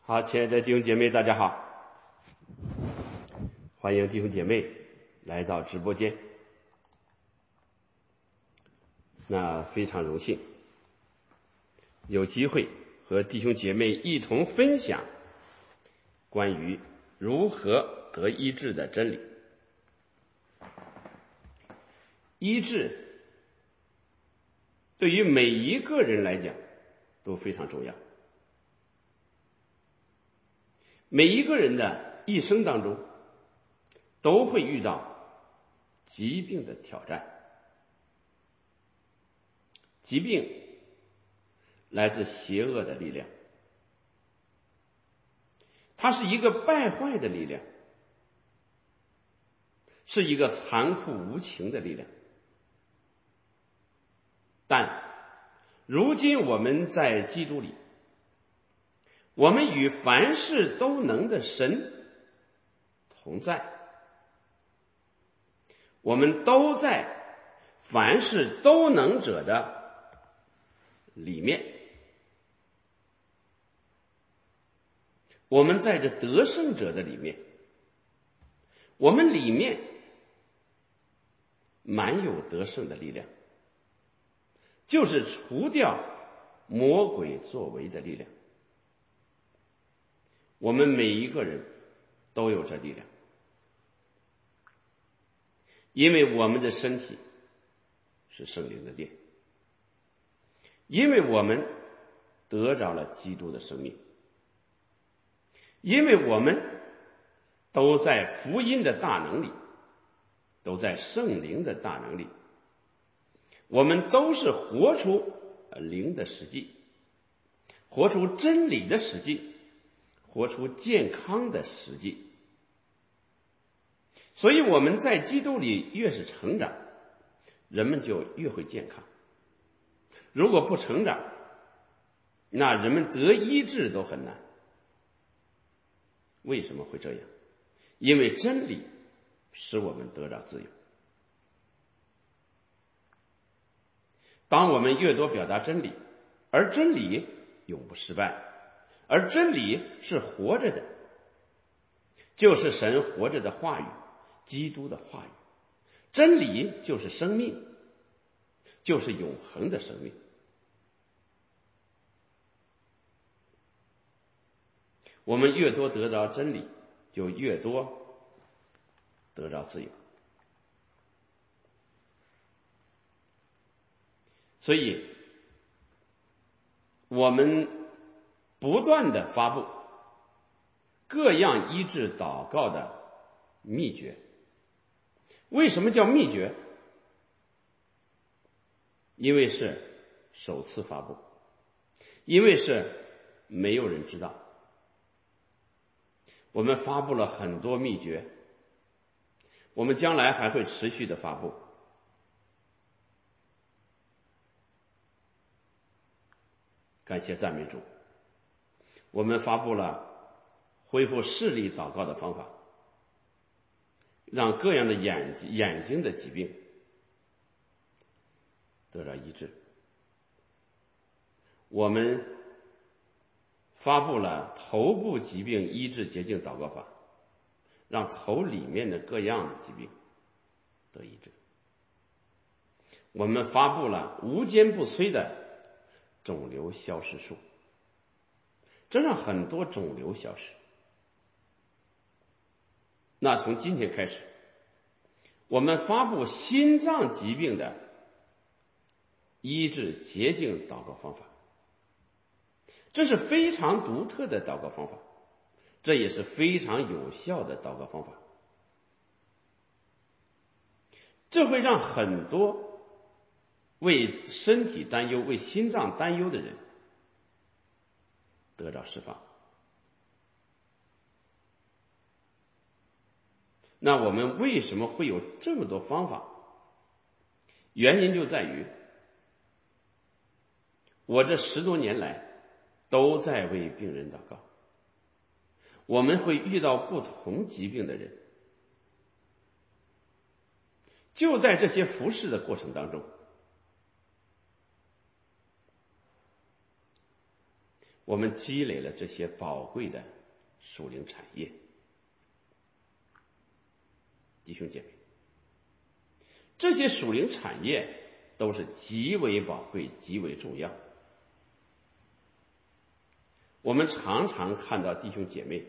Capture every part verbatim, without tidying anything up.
好，亲爱的弟兄姐妹，大家好，欢迎弟兄姐妹来到直播间。那非常荣幸有机会和弟兄姐妹一同分享关于如何得医治的真理。医治对于每一个人来讲都非常重要。每一个人的一生当中都会遇到疾病的挑战。疾病来自邪恶的力量，它是一个败坏的力量，是一个残酷无情的力量。但如今我们在基督里，我们与凡事都能的神同在，我们都在凡事都能者的里面，我们在这得胜者的里面，我们里面满有得胜的力量，就是除掉魔鬼作为的力量。我们每一个人都有这力量，因为我们的身体是圣灵的殿，因为我们得着了基督的生命，因为我们都在福音的大能里，都在圣灵的大能里，我们都是活出灵的实际，活出真理的实际，活出健康的实际。所以我们在基督里越是成长，人们就越会健康。如果不成长，那人们得医治都很难。为什么会这样？因为真理使我们得到自由。当我们越多表达真理，而真理永不失败，而真理是活着的，就是神活着的话语，基督的话语。真理就是生命，就是永恒的生命。我们越多得到真理，就越多得到自由。所以我们不断的发布各样医治祷告的秘诀。为什么叫秘诀？因为是首次发布，因为是没有人知道。我们发布了很多秘诀，我们将来还会持续的发布。感谢赞美主，我们发布了恢复视力祷告的方法，让各样的眼眼睛的疾病得到医治。我们发布了头部疾病医治洁净祷告法，让头里面的各样的疾病得医治。我们发布了无坚不摧的肿瘤消失术，这让很多肿瘤消失。那从今天开始，我们发布心脏疾病的医治洁净祷告方法，这是非常独特的祷告方法，这也是非常有效的祷告方法。这会让很多为身体担忧、为心脏担忧的人得到释放。那我们为什么会有这么多方法？原因就在于我这十多年来都在为病人祷告。我们会遇到不同疾病的人，就在这些服侍的过程当中， 我们积累了这些宝贵的属灵产业。弟兄姐妹，这些属灵产业都是极为宝贵、极为重要。我们常常看到弟兄姐妹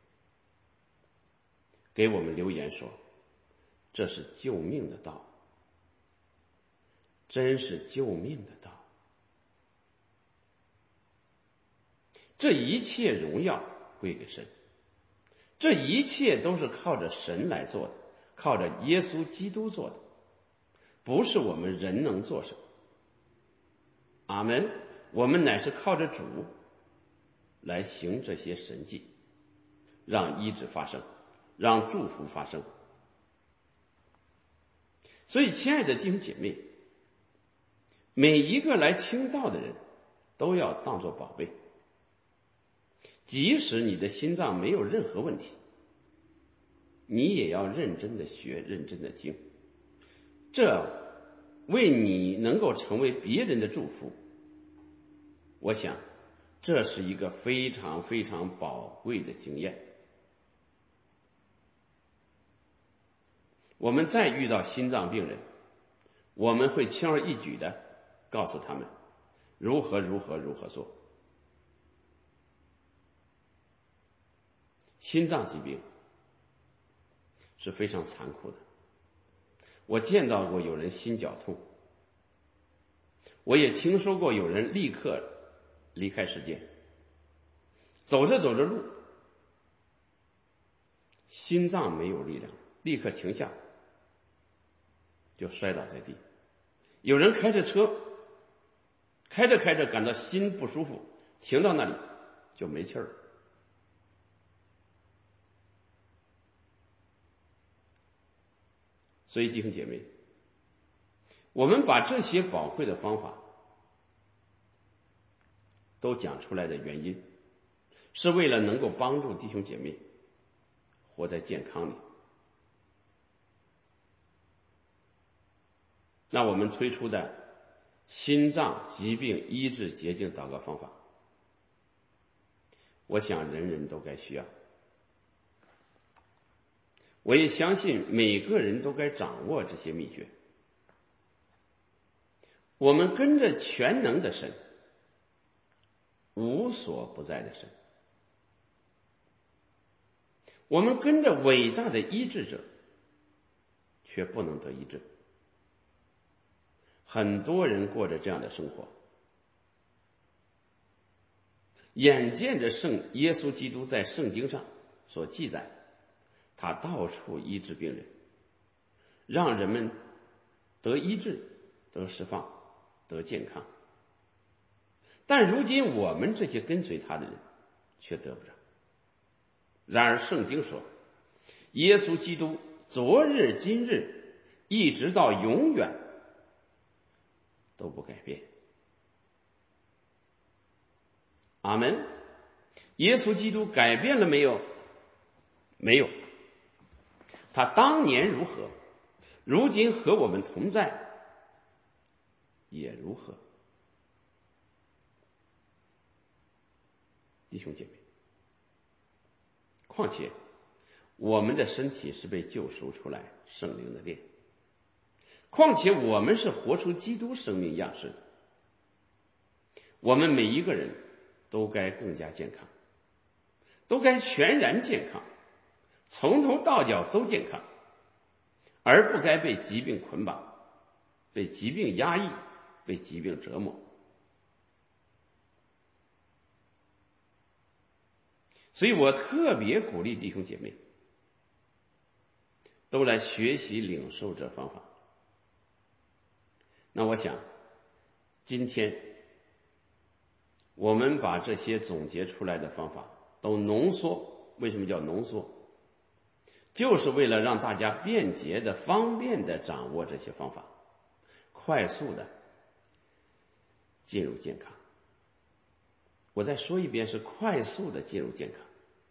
给我们留言说，这是救命的道，真是救命的道。这一切荣耀归给神，这一切都是靠着神来做的，靠着耶稣基督做的，不是我们人能做什么。阿们。我们乃是靠着主来行这些神迹，让医治发生，让祝福发生。所以亲爱的弟兄姐妹，每一个来听道的人都要当作宝贝，即使你的心脏没有任何问题，你也要认真的学，认真的听，这为你能够成为别人的祝福，我想这是一个非常非常宝贵的经验。我们再遇到心脏病人，我们会轻而易举的告诉他们如何如何如何做。心脏疾病是非常残酷的，我见到过有人心绞痛，我也听说过有人立刻离开世界，走着走着路，心脏没有力量，立刻停下，就摔倒在地。有人开着车，开着开着感到心不舒服，停到那里就没气儿。所以弟兄姐妹，我们把这些宝贵的方法都讲出来的原因，是为了能够帮助弟兄姐妹活在健康里。那我们推出的心脏疾病医治捷径祷告方法，我想人人都该需要，我也相信每个人都该掌握这些秘诀。我们跟着全能的神，无所不在的神，我们跟着伟大的医治者，却不能得医治。很多人过着这样的生活，眼见着圣耶稣基督在圣经上所记载，他到处医治病人，让人们得医治、得释放、得健康。但如今我们这些跟随他的人却得不着。然而圣经说，耶稣基督昨日今日一直到永远都不改变。阿们。耶稣基督改变了没有？没有。他当年如何，如今和我们同在，也如何。弟兄姐妹，况且我们的身体是被救赎出来圣灵的殿，况且我们是活出基督生命样式的，我们每一个人都该更加健康，都该全然健康，从头到脚都健康，而不该被疾病捆绑，被疾病压抑，被疾病折磨。所以我特别鼓励弟兄姐妹都来学习领受这方法。那我想今天我们把这些总结出来的方法都浓缩，为什么叫浓缩？就是为了让大家便捷的、方便的掌握这些方法，快速的进入健康。我再说一遍，是快速的进入健康。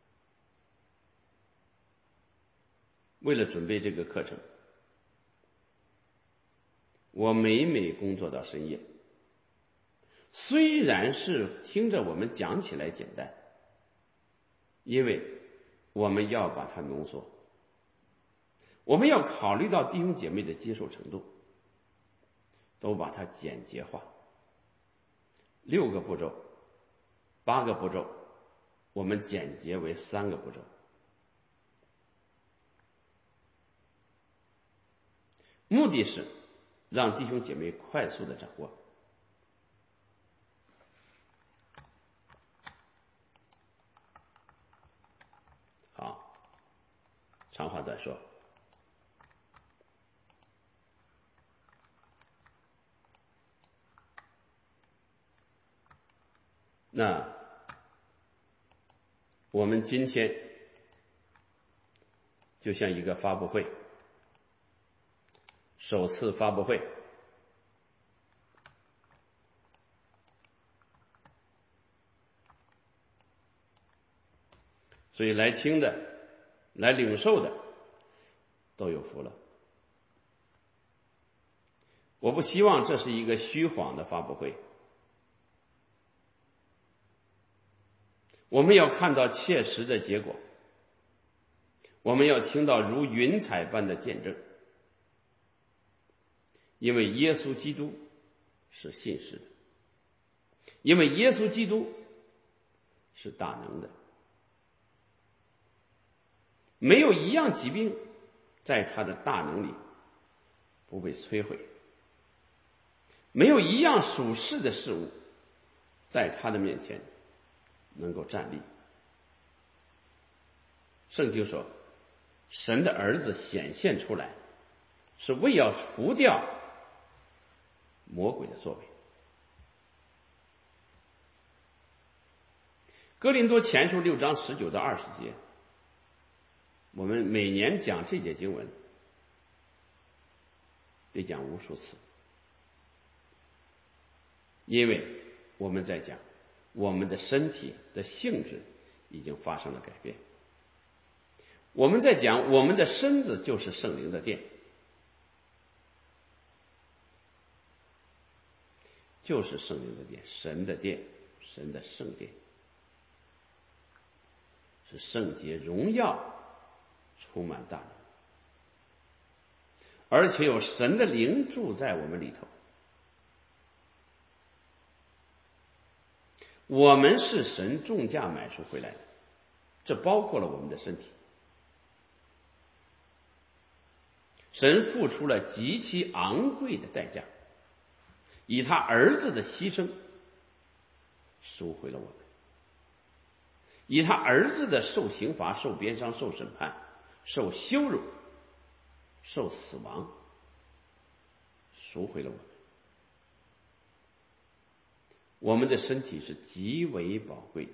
为了准备这个课程，我每每工作到深夜， 虽然是听着我们讲起来简单，因为我们要把它浓缩，我们要考虑到弟兄姐妹的接受程度，都把它简洁化。六个步骤，八个步骤，我们简洁为三个步骤。目的是让弟兄姐妹快速的掌握。好，长话短说。那我们今天就像一个发布会，首次发布会，所以来听的、来领受的都有福了。我不希望这是一个虚晃的发布会，我们要看到切实的结果，我们要听到如云彩般的见证，因为耶稣基督是信实的，因为耶稣基督是大能的，没有一样疾病在他的大能里不被摧毁，没有一样属世的事物在他的面前能够站立。圣经说，神的儿子显现出来，是为要除掉魔鬼的作为。哥林多前书六章十九到二十节，我们每年讲这节经文得讲无数次，因为我们在讲我们的身体的性质已经发生了改变，我们在讲我们的身子就是圣灵的殿，就是圣灵的殿，神的殿，神的圣殿，是圣洁荣耀充满大能，而且有神的灵住在我们里头。我们是神重价买赎回来的，这包括了我们的身体。神付出了极其昂贵的代价，以他儿子的牺牲赎回了我们，以他儿子的受刑罚、受鞭伤、受审判、受羞辱、受死亡赎回了我们。我们的身体是极为宝贵，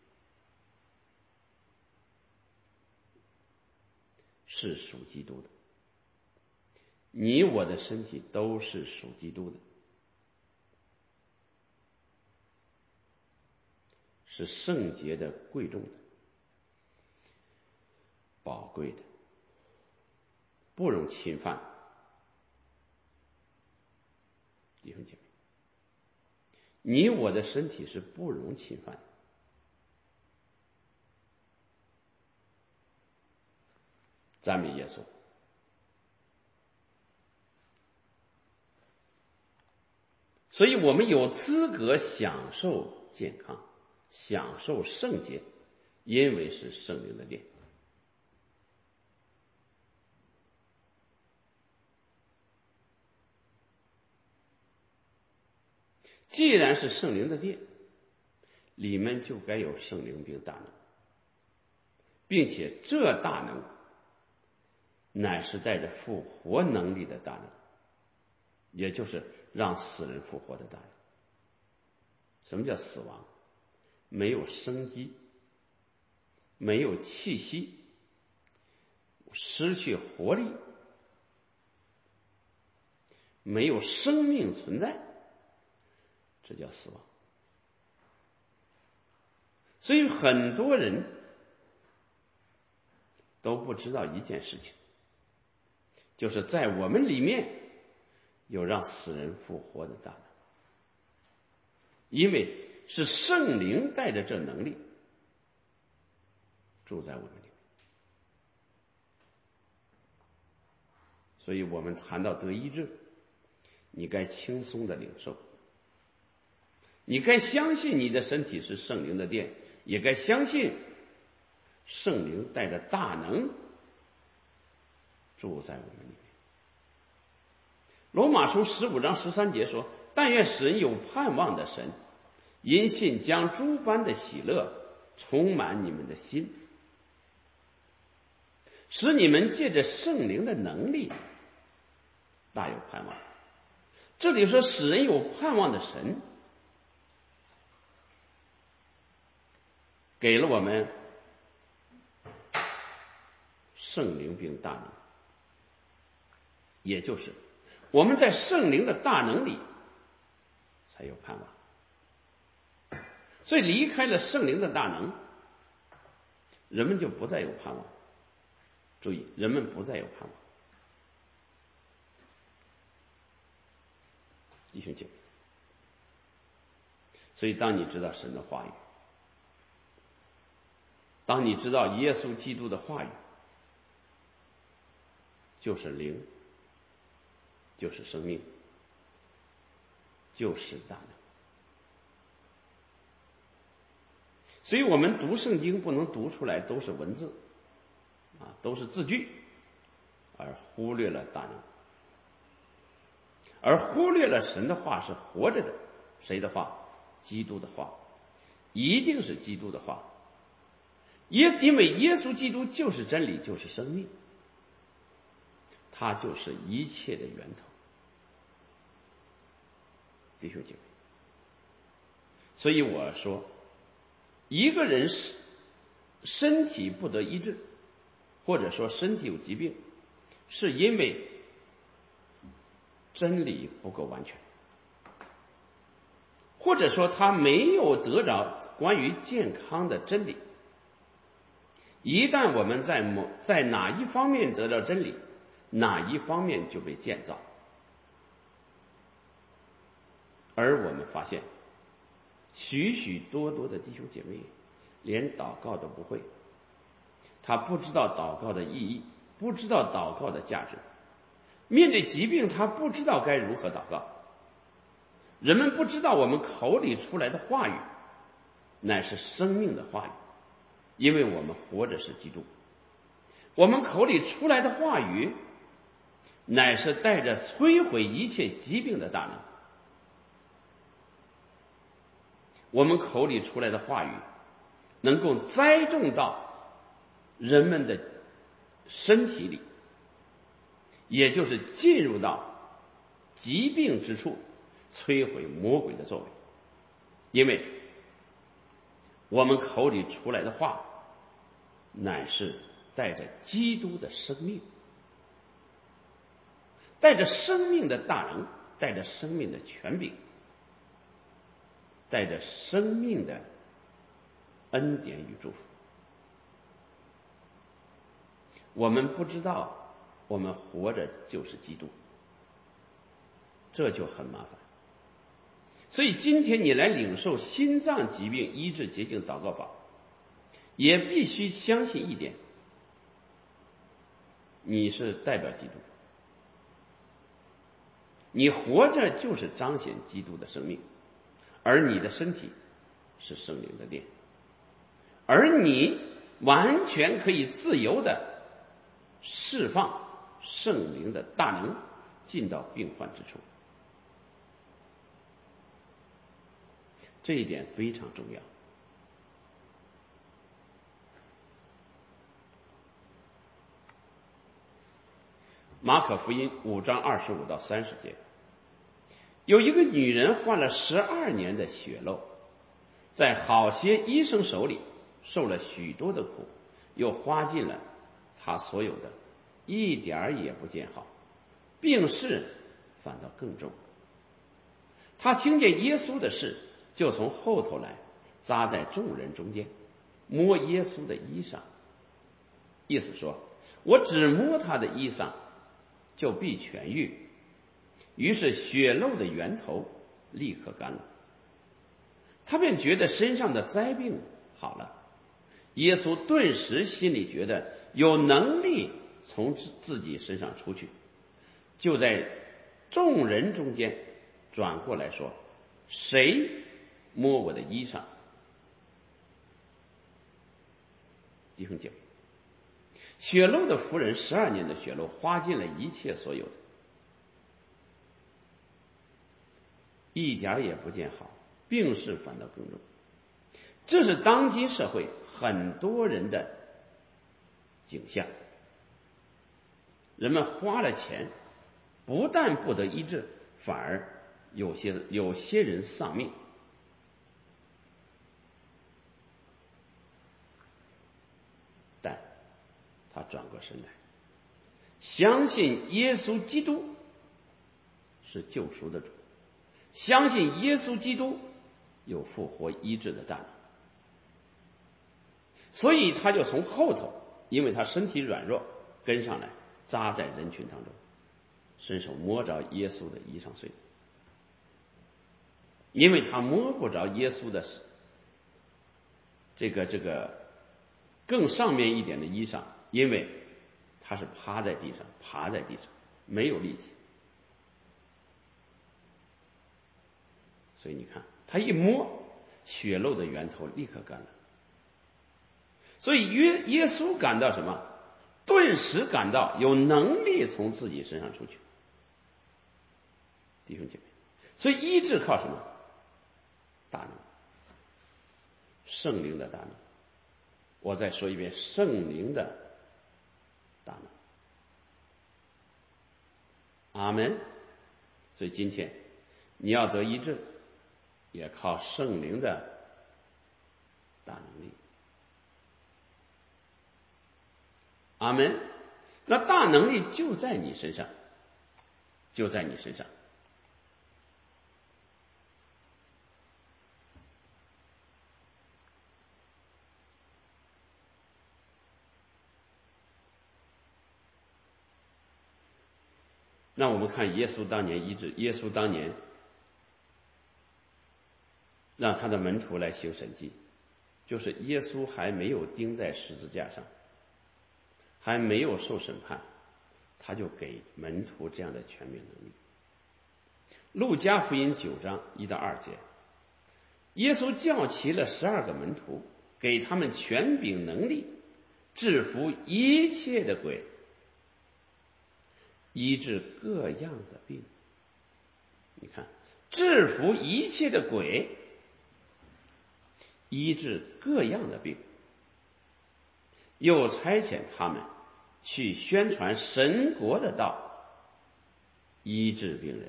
是属基督的。你我的身体都是属基督的，是圣洁的、贵重的、宝贵的，不容侵犯。弟兄姐妹，你我的身体是不容侵犯的。赞美耶稣。所以我们有资格享受健康，享受圣洁，因为是圣灵的殿。既然是圣灵的殿，里面就该有圣灵并大能，并且这大能乃是带着复活能力的大能，也就是让死人复活的大能。什么叫死亡？没有生机，没有气息，失去活力，没有生命存在，这叫死亡。所以很多人都不知道一件事情，就是在我们里面有让死人复活的大能。 因为是圣灵带着这能力住在我们里面。所以我们谈到得医治，你该轻松的领受，你该相信你的身体是圣灵的殿，也该相信圣灵带着大能住在我们里面。罗马书十五章十三节说，但愿使人有盼望的神，因信将诸般的喜乐充满你们的心，使你们借着圣灵的能力大有盼望。这里说使人有盼望的神，给了我们圣灵并大能，也就是我们在圣灵的大能里才有盼望。所以离开了圣灵的大能，人们就不再有盼望。注意，人们不再有盼望。弟兄姐妹，所以当你知道神的话语，当你知道耶稣基督的话语就是灵，就是生命，就是大能。所以我们读圣经不能读出来都是文字啊，都是字句，而忽略了大能，而忽略了神的话是活着的。谁的话？基督的话，一定是基督的话。耶，因为耶稣基督就是真理，就是生命，他就是一切的源头。弟兄姐妹，所以我说，一个人身体不得医治，或者说身体有疾病，是因为真理不够完全，或者说他没有得着关于健康的真理。一旦我们在某在哪一方面得到真理，哪一方面就被建造。而我们发现许许多多的弟兄姐妹连祷告都不会，他不知道祷告的意义，不知道祷告的价值，面对疾病他不知道该如何祷告。人们不知道我们口里出来的话语乃是生命的话语，因为我们活着是基督。我们口里出来的话语乃是带着摧毁一切疾病的大能。我们口里出来的话语能够栽种到人们的身体里，也就是进入到疾病之处，摧毁魔鬼的作为。因为我们口里出来的话乃是带着基督的生命，带着生命的大能，带着生命的权柄，带着生命的恩典与祝福。我们不知道我们活着就是基督，这就很麻烦。所以今天你来领受心脏疾病医治洁净祷告法，也必须相信一点，你是代表基督，你活着就是彰显基督的生命，而你的身体是圣灵的殿，而你完全可以自由的释放圣灵的大能进到病患之处。这一点非常重要。马可福音五章二十五到三十节，有一个女人患了十二年的血漏，在好些医生手里受了许多的苦，又花尽了她所有的，一点儿也不见好，病势反倒更重。她听见耶稣的事，就从后头来，扎在众人中间，摸耶稣的衣裳，意思说，我只摸他的衣裳就必痊愈。于是血漏的源头立刻干了。 他便觉得身上的灾病好了。耶稣顿时心里觉得有能力从自己身上出去，就在众人中间转过来说：谁摸我的衣裳？弟兄姐妹，血漏的夫人十二年的血漏花尽了一切所有的，一点也不见好，病势反倒更重。这是当今社会很多人的景象。人们花了钱，不但不得医治，反而有些有些人丧命。但他转过身来，相信耶稣基督是救赎的主，相信耶稣基督有复活医治的大能，所以他就从后头，因为他身体软弱，跟上来，扎在人群当中，伸手摸着耶稣的衣裳穗。因为他摸不着耶稣的这个这个更上面一点的衣裳，因为他是趴在地上，爬在地上，没有力气。所以你看，他一摸，血漏的源头立刻干了。所以约耶稣感到什么？顿时感到有能力从自己身上出去。弟兄姐妹，所以医治靠什么？大能，圣灵的大能。我再说一遍，圣灵的大能。阿门。所以今天你要得医治，也靠圣灵的大能力。阿门。那大能力就在你身上，就在你身上。那我们看耶稣当年医治，耶稣当年让他的门徒来行神迹，就是耶稣还没有钉在十字架上，还没有受审判，他就给门徒这样的权柄能力。路加福音九章一到二节，耶稣叫齐了十二个门徒，给他们权柄能力，制服一切的鬼，医治各样的病。你看，制服一切的鬼，医治各样的病，又差遣他们去宣传神国的道，医治病人。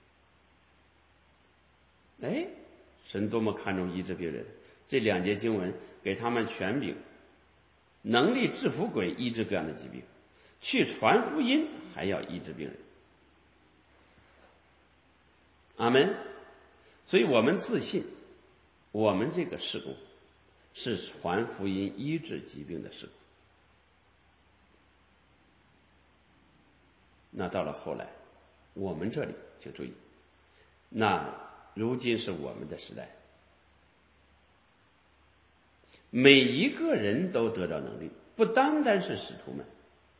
哎，神多么看重医治病人！这两节经文给他们权柄，能力制服鬼，医治各样的疾病，去传福音，还要医治病人。阿们。所以我们自信，我们这个事工是传福音、医治疾病的事工。那到了后来，我们这里请注意，那如今是我们的时代，每一个人都得到能力，不单单是使徒们。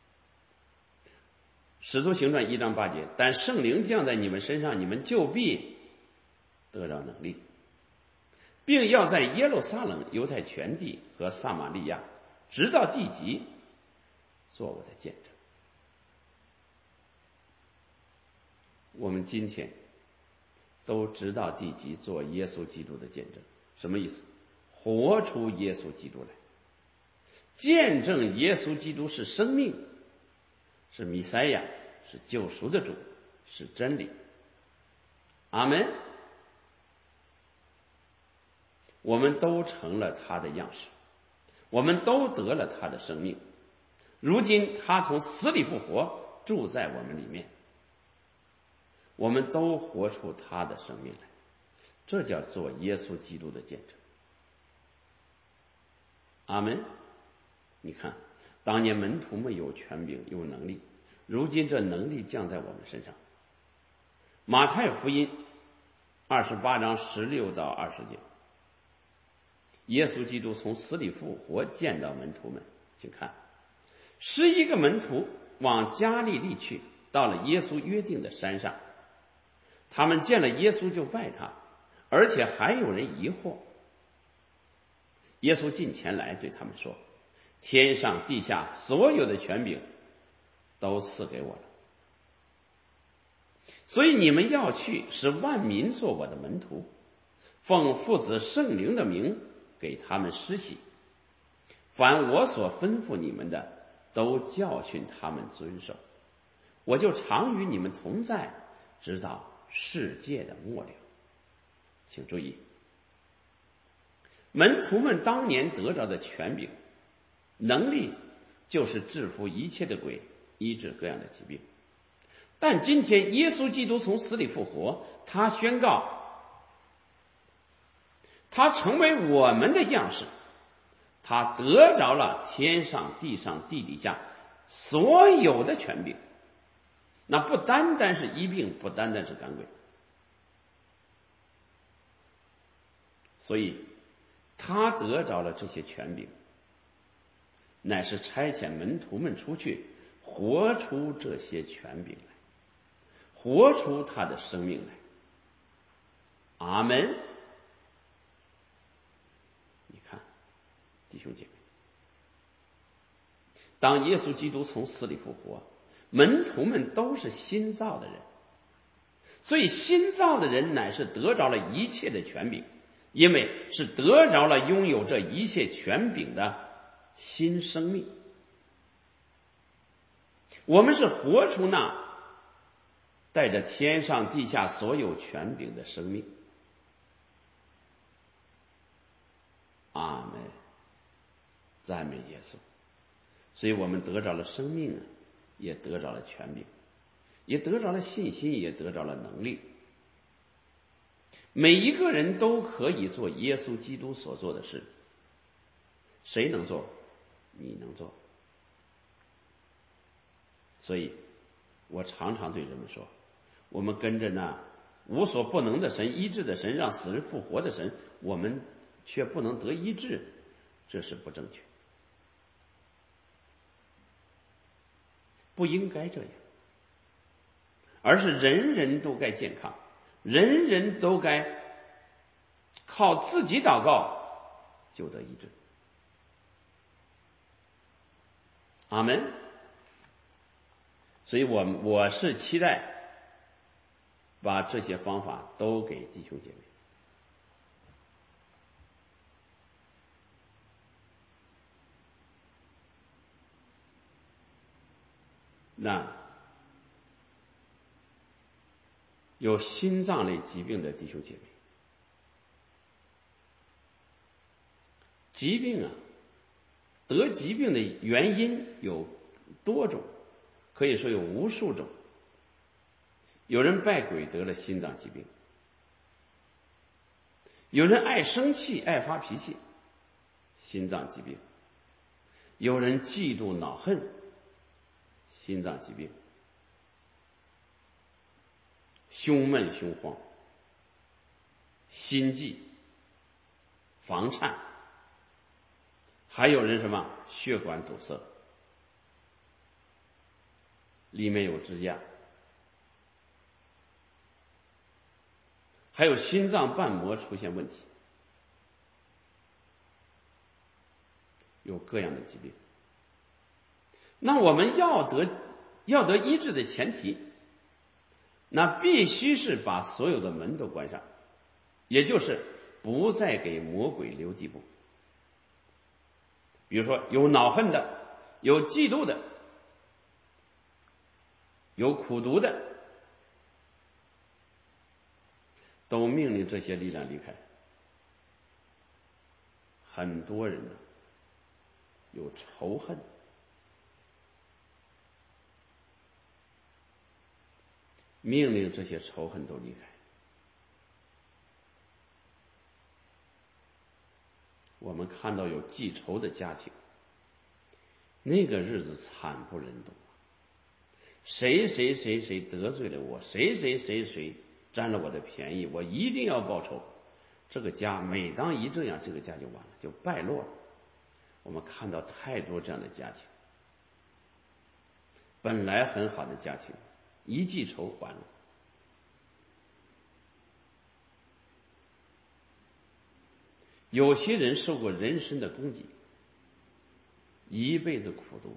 使徒行传一章八节，但圣灵降在你们身上，你们就必得到能力，并要在耶路撒冷、犹太全地和撒玛利亚，直到地极，做我的见证。我们今天都直到地极做耶稣基督的见证。什么意思？活出耶稣基督来，见证耶稣基督是生命，是弥赛亚，是救赎的主，是真理。阿们。我们都成了他的样式，我们都得了他的生命。如今他从死里复活，住在我们里面，我们都活出他的生命来，这叫做耶稣基督的见证。阿们。你看，当年门徒们有权柄有能力，如今这能力降在我们身上。马太福音二十八章十六到二十节， 耶稣基督从死里复活，见到门徒们。请看，十一个门徒往加利利去，到了耶稣约定的山上，他们见了耶稣就拜他，而且还有人疑惑。耶稣近前来对他们说：天上地下所有的权柄都赐给我了，所以你们要去，使万民做我的门徒，奉父子圣灵的名给他们施洗，凡我所吩咐你们的，都教训他们遵守。我就常与你们同在，直到世界的末了。请注意，门徒们当年得着的权柄能力，就是制服一切的鬼，医治各样的疾病。但今天耶稣基督从死里复活，他宣告他成为我们的样式，他得着了天上地上地底下所有的权柄。那不单单是医病，不单单是赶鬼，所以他得着了这些权柄，乃是差遣门徒们出去，活出这些权柄来，活出他的生命来。阿门。你看，弟兄姐妹，当耶稣基督从死里复活，门徒们都是新造的人，所以新造的人乃是得着了一切的权柄，因为是得着了拥有这一切权柄的新生命。我们是活出那带着天上地下所有权柄的生命。阿们，赞美耶稣。所以我们得着了生命啊，也得着了权柄，也得着了信心，也得着了能力。每一个人都可以做耶稣基督所做的事。谁能做？你能做。所以我常常对人们说，我们跟着那无所不能的神，医治的神，让死人复活的神，我们却不能得医治，这是不正确，不应该这样，而是人人都该健康，人人都该靠自己祷告就得医治。阿们。所以我我是期待把这些方法都给弟兄姐妹。那有心脏类疾病的弟兄姐妹，疾病啊，得疾病的原因有多种，可以说有无数种。有人拜鬼得了心脏疾病，有人爱生气爱发脾气，心脏疾病，有人嫉妒恼恨，心脏疾病，胸闷胸慌，心悸，房颤，还有人什么血管堵塞，里面有支架，还有心脏瓣膜出现问题，有各样的疾病。那我们要得要得医治的前提，那必须是把所有的门都关上，也就是不再给魔鬼留地步。比如说有恼恨的，有嫉妒的，有苦毒的，都命令这些力量离开。很多人呢有仇恨，命令这些仇恨都离开。我们看到有记仇的家庭，那个日子惨不忍睹，谁谁谁谁得罪了我，谁谁谁谁占了我的便宜，我一定要报仇。 这个家每当一这样，这个家就完了，就败落了。我们看到太多这样的家庭，本来很好的家庭，一记仇完了。有些人受过人身的攻击，一辈子苦读，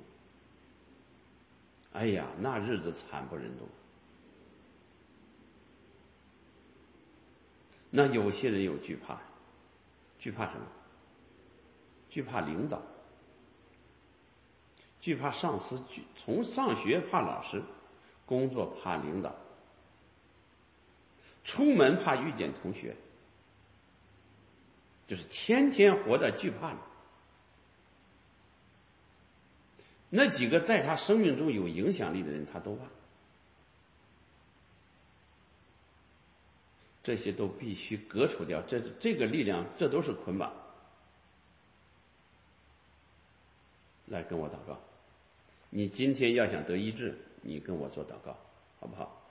哎呀，那日子惨不忍睹。那有些人有惧怕，惧怕什么？惧怕领导，惧怕上司，从上学怕老师，工作怕领导，出门怕遇见同学，就是天天活在惧怕里。那几个在他生命中有影响力的人，他都怕。这些都必须革除掉，这这个力量，这都是捆绑。来跟我祷告，你今天要想得医治，你跟我做祷告，好不好？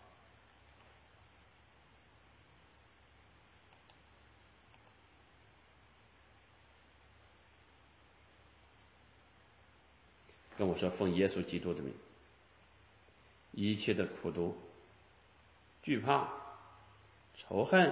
跟我说，奉耶稣基督的名，一切的苦毒、惧怕、仇恨、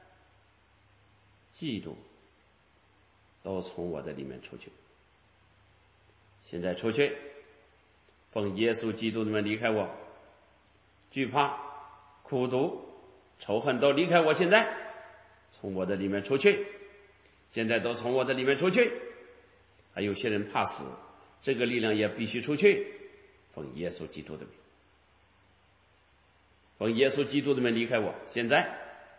嫉妒，都从我的里面出去。现在出去，奉耶稣基督的名离开我。惧怕、苦毒、仇恨都离开我，现在从我的里面出去，现在都从我的里面出去。还有些人怕死，这个力量也必须出去。奉耶稣基督的名，奉耶稣基督的名离开我，现在。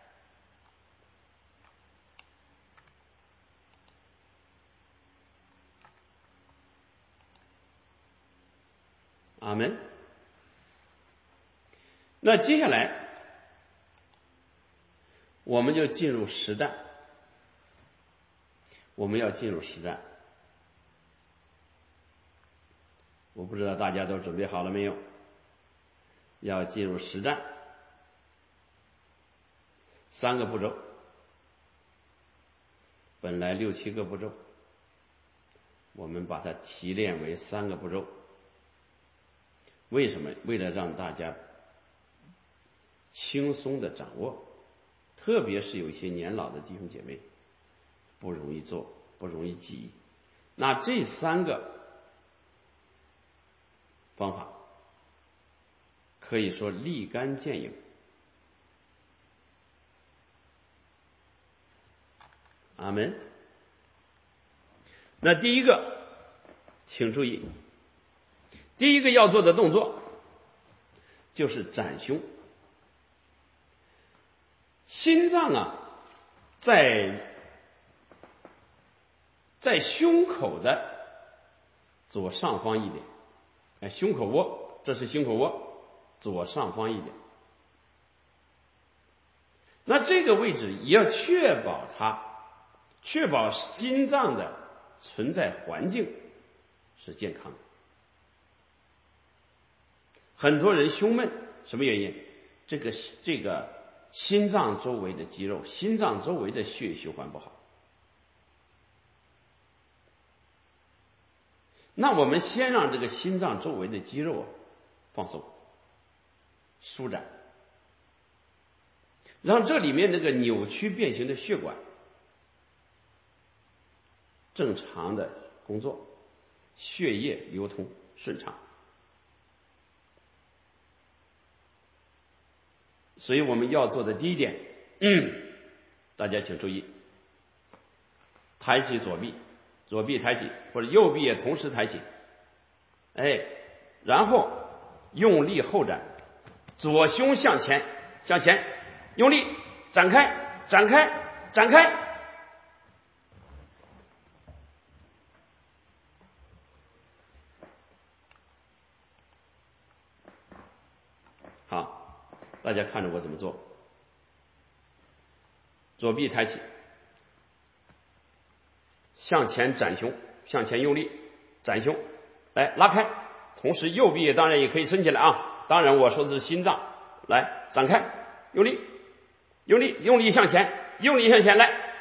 阿们。那接下来我们就进入实战，我们要进入实战。我不知道大家都准备好了没有？要进入实战，三个步骤，本来六七个步骤，我们把它提炼为三个步骤。为什么？为了让大家轻松的掌握，特别是有一些年老的弟兄姐妹，不容易做，不容易记忆。那这三个方法可以说立竿见影。阿们。那第一个，请注意，第一个要做的动作就是斩胸。心脏啊，在在胸口的左上方一点，哎，胸口窝，这是胸口窝，左上方一点。那这个位置也要确保它，确保心脏的存在环境是健康的。很多人胸闷，什么原因？这个这个心脏周围的肌肉，心脏周围的血液循环不好。那我们先让这个心脏周围的肌肉放松、舒展，让这里面那个扭曲变形的血管正常的工作，血液流通顺畅。所以我们要做的第一点，嗯，大家请注意，抬起左臂，左臂抬起，或者右臂也同时抬起，哎，然后用力后展，左胸向前，向前，用力展开，展开，展开。好。大家看着我怎么做，左臂抬起，向前展胸，向前用力展胸，来拉开，同时右臂当然也可以伸起来啊，当然我说的是心脏，来展开，用力用力用力向前，用力向前，来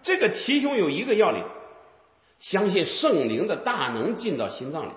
这个齐胸有一个要领，相信圣灵的大能进到心脏里。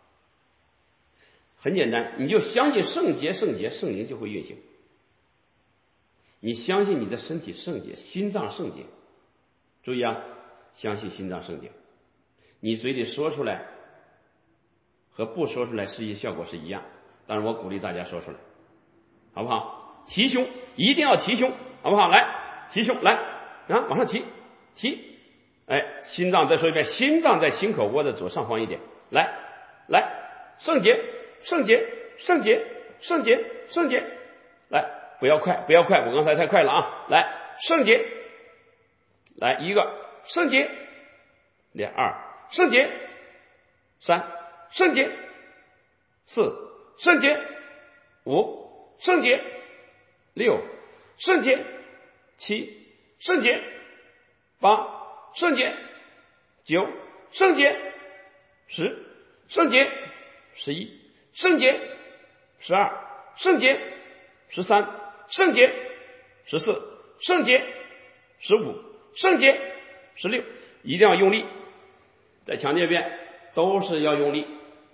很简单，你就相信圣洁，圣洁，圣灵就会运行。你相信你的身体圣洁，心脏圣洁。注意啊，相信心脏圣洁。你嘴里说出来和不说出来实际效果是一样，但是我鼓励大家说出来，好不好？提胸，一定要提胸，好不好？来，提胸，来啊，往上提，提，哎，心脏再说一遍，心脏在心口窝的左上方一点，来，来，圣洁，圣洁，圣洁，圣洁，圣洁，来，不要快，不要快，我刚才太快了啊！来，圣洁，来一个圣洁，两二圣洁，三圣洁，四圣洁，五圣洁，六圣洁，七圣洁，八圣洁，九圣洁，十圣洁，十一圣洁，十二圣洁，十三圣洁，十四圣洁，十五圣洁，十六，一定要用力。再强调一遍，都是要用力，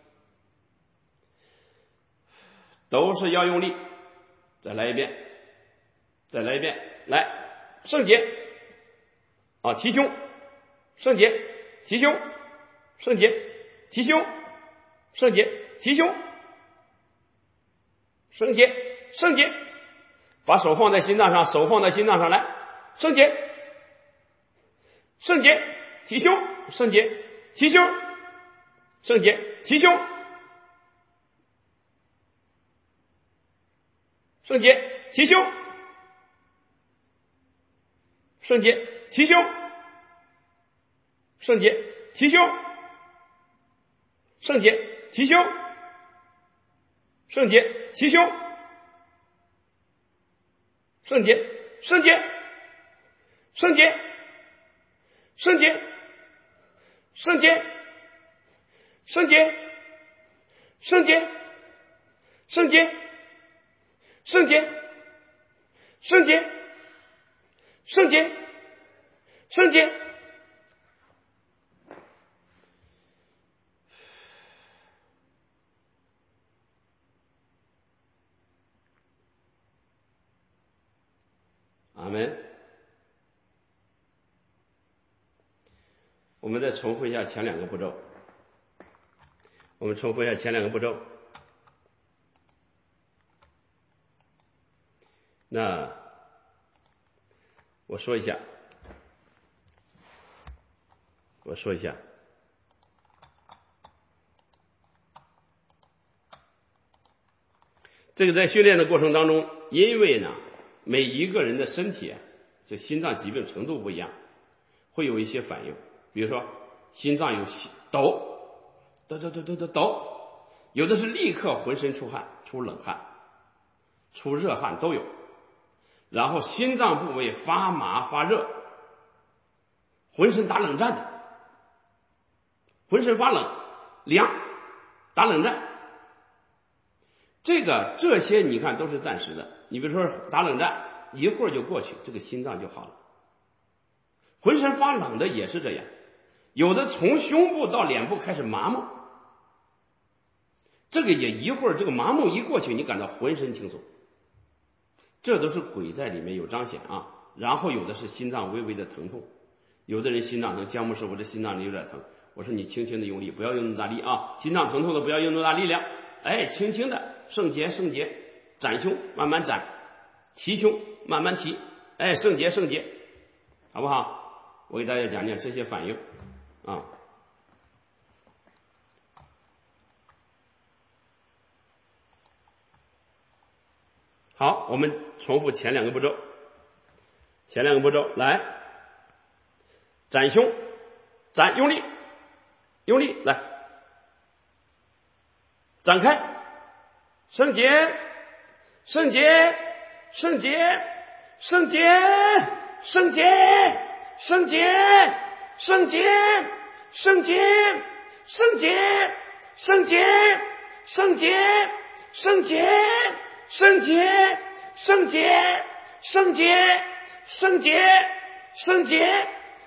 都是要用力。再来一遍，再来一遍，来，圣洁啊，提胸，圣洁，提胸，圣洁，提胸，圣洁，提胸，圣洁，圣洁，把手放在心脏上，手放在心脏上，来，圣洁，圣洁，提胸，圣洁，提胸，圣洁，提胸，圣洁，提胸，圣洁，提胸，圣洁，提胸，圣洁，提胸，圣洁，提胸，圣洁，圣洁，圣洁，圣洁，圣洁，圣洁，圣洁，圣洁，圣洁，圣洁，圣洁，圣洁。阿们。我们再重复一下前两个步骤。我们重复一下前两个步骤。那我说一下，我说一下，这个在训练的过程当中，因为呢，每一个人的身体啊，就心脏疾病程度不一样，会有一些反应。比如说心脏有抖，抖抖抖抖抖抖，有的是立刻浑身出汗，出冷汗，出热汗都有。然后心脏部位发麻发热，浑身打冷战的，浑身发冷凉，打冷战。这个这些你看都是暂时的，你比如说打冷战一会儿就过去，这个心脏就好了。浑身发冷的也是这样，有的从胸部到脸部开始麻木，这个也一会儿这个麻木一过去，你感到浑身轻松。这都是鬼在里面有彰显啊。然后有的是心脏微微的疼痛，有的人心脏疼，姜牧师我这心脏里有点疼，我说你轻轻的用力，不要用那么大力啊，心脏疼痛的不要用那么大力量，哎，轻轻的，圣洁圣洁，展胸慢慢展，提胸慢慢提，哎，圣洁圣洁，好不好？我给大家讲讲这些反应啊。好，我们重复前两个步骤，前两个步骤来，展胸，展，用力，用力，来，展开，圣洁，圣洁，圣洁，圣洁，圣洁，圣洁，圣洁，圣洁，圣洁，圣洁，圣洁，圣洁，圣洁，圣洁，圣洁，圣洁，圣洁，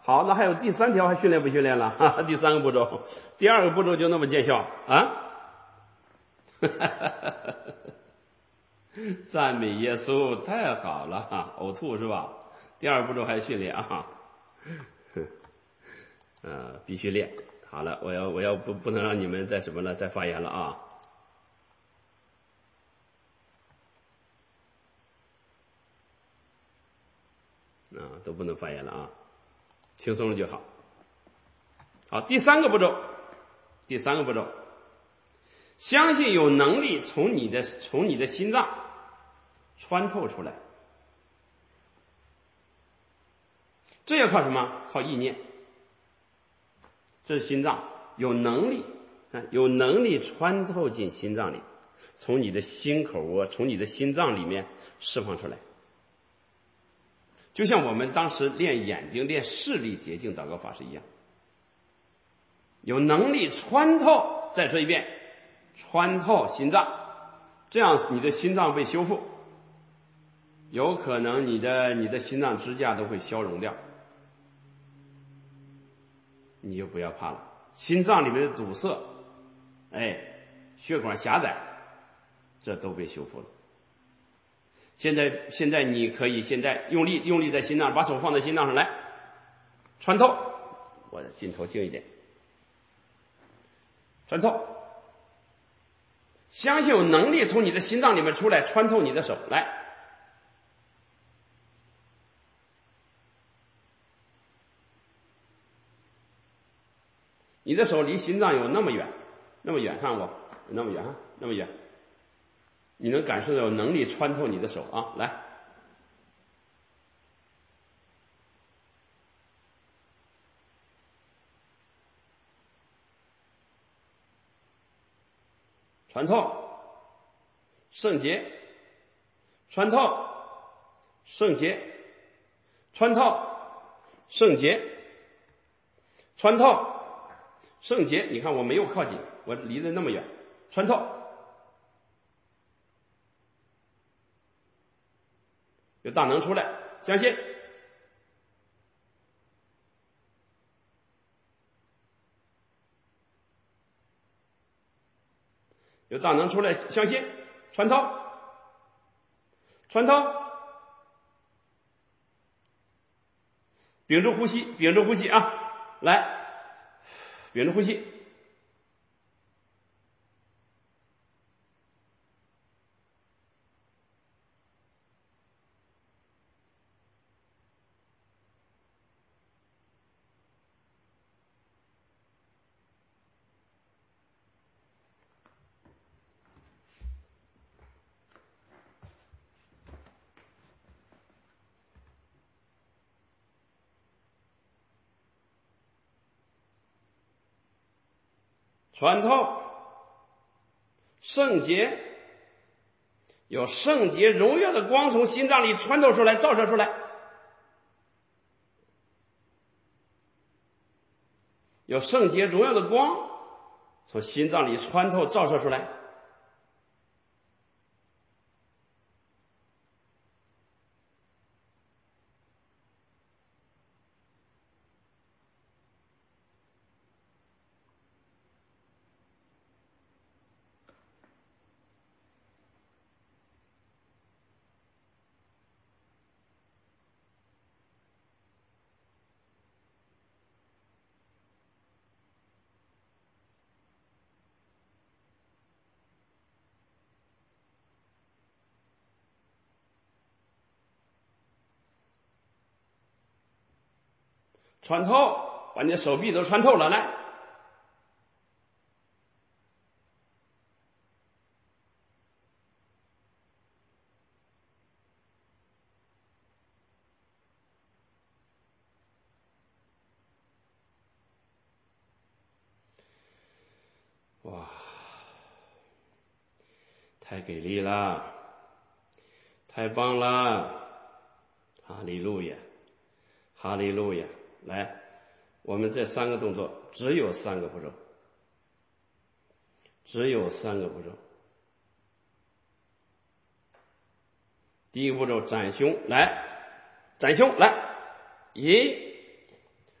好，那还有第三条还训练不训练了？哈哈，第三个步骤，第二个步骤就那么见效啊？赞美耶稣，太好了哈！呕吐是吧？第二步骤还训练啊，呃，必须练。好了，我要我要不不能让你们再什么了，再发言了啊！啊，都不能发言了啊，轻松了就好。好，第三个步骤，第三个步骤，相信有能力从你的从你的心脏穿透出来，这要靠什么？靠意念。这是心脏有能力，有能力穿透进心脏里，从你的心口窝，从你的心脏里面释放出来。就像我们当时练眼睛、练视力洁净祷告法是一样，有能力穿透，再说一遍，穿透心脏，这样你的心脏被修复，有可能你的你的心脏支架都会消融掉，你就不要怕了。心脏里面的堵塞，哎，血管狭窄，这都被修复了。现在现在你可以现在用力用力在心脏，把手放在心脏上来，穿透，我的镜头近一点，穿透，相信有能力从你的心脏里面出来，穿透你的手来。你的手离心脏有那么远，那么远，看过？那么远，那么远，你能感受到有能力穿透你的手啊！来，穿透，圣洁，穿透，圣洁，穿透，圣洁，穿透，圣洁。你看我没有靠近，我离得那么远，穿透，有大能出来，相信。有大能出来，相信，穿透，穿透，屏住呼吸，屏住呼吸啊！来，屏住呼吸。穿透，圣洁，有圣洁荣耀的光从心脏里穿透出来，照射出来，有圣洁荣耀的光从心脏里穿透照射出来。穿透，把你的手臂都穿透了，来，哇，太给力了，太棒了，哈利路亚，哈利路亚！来，我们这三个动作只有三个步骤，只有三个步骤。第一个步骤，展胸，来，展胸，来，一、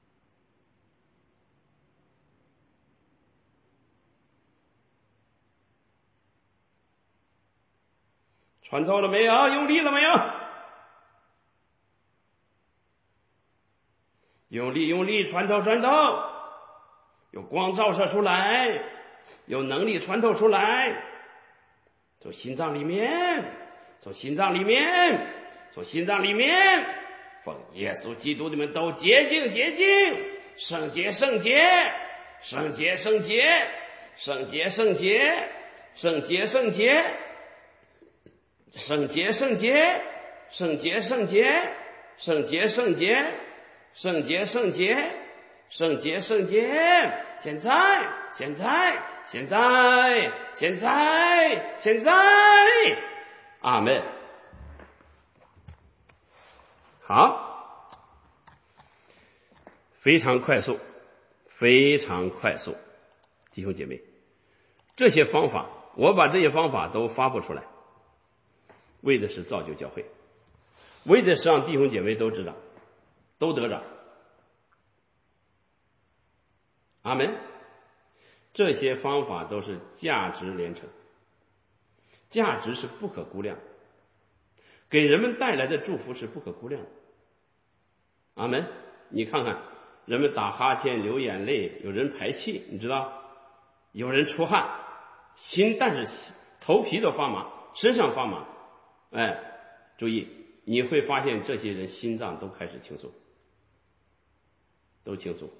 穿透了没有？用力了没有？用力用力，穿透穿透，有光照射出来，有能力穿透出来，从心脏里面，从心脏里面，从心脏里面，奉耶稣基督的名都洁净洁净，圣洁圣洁，圣洁圣洁，圣洁圣洁，圣洁圣洁，圣洁圣洁，圣洁圣洁，圣洁圣洁，圣洁圣洁，圣洁圣洁，现在现在现在现在现在，阿门。好，非常快速，非常快速，弟兄姐妹，这些方法我把这些方法都发布出来，为的是造就教会，为的是让弟兄姐妹都知道，都得着。阿门。这些方法都是价值连城，价值是不可估量，给人们带来的祝福是不可估量的。阿门。你看看，人们打哈欠、流眼泪，有人排气，你知道，有人出汗，心但是头皮都发麻，身上发麻。哎，注意，你会发现这些人心脏都开始轻松，都轻松。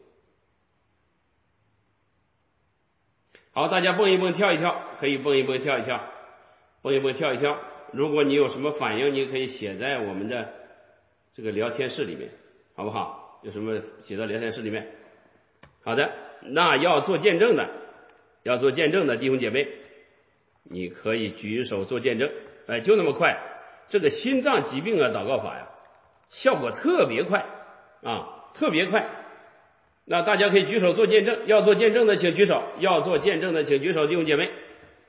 好，大家蹦一蹦跳一跳，可以蹦一蹦跳一跳，蹦一蹦跳一跳。如果你有什么反应，你可以写在我们的这个聊天室里面，好不好？有什么写到聊天室里面。好的，那要做见证的，要做见证的弟兄姐妹，你可以举手做见证。哎，就那么快，这个心脏疾病啊祷告法呀，效果特别快啊，特别快。那大家可以举手做见证，要做见证的请举手，要做见证的请举手，弟兄姐妹，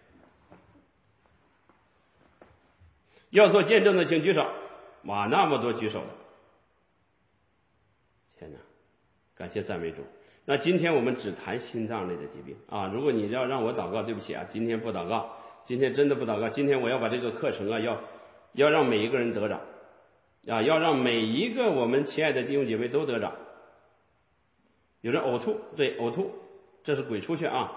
要做见证的请举手。哇，那么多举手的，天哪，感谢赞美主。那今天我们只谈心脏类的疾病啊，如果你要让我祷告，对不起啊，今天不祷告，今天真的不祷告，今天我要把这个课程啊，要要让每一个人得着啊，要让每一个我们亲爱的弟兄姐妹都得着。有人呕吐，对，呕吐，这是鬼出去啊！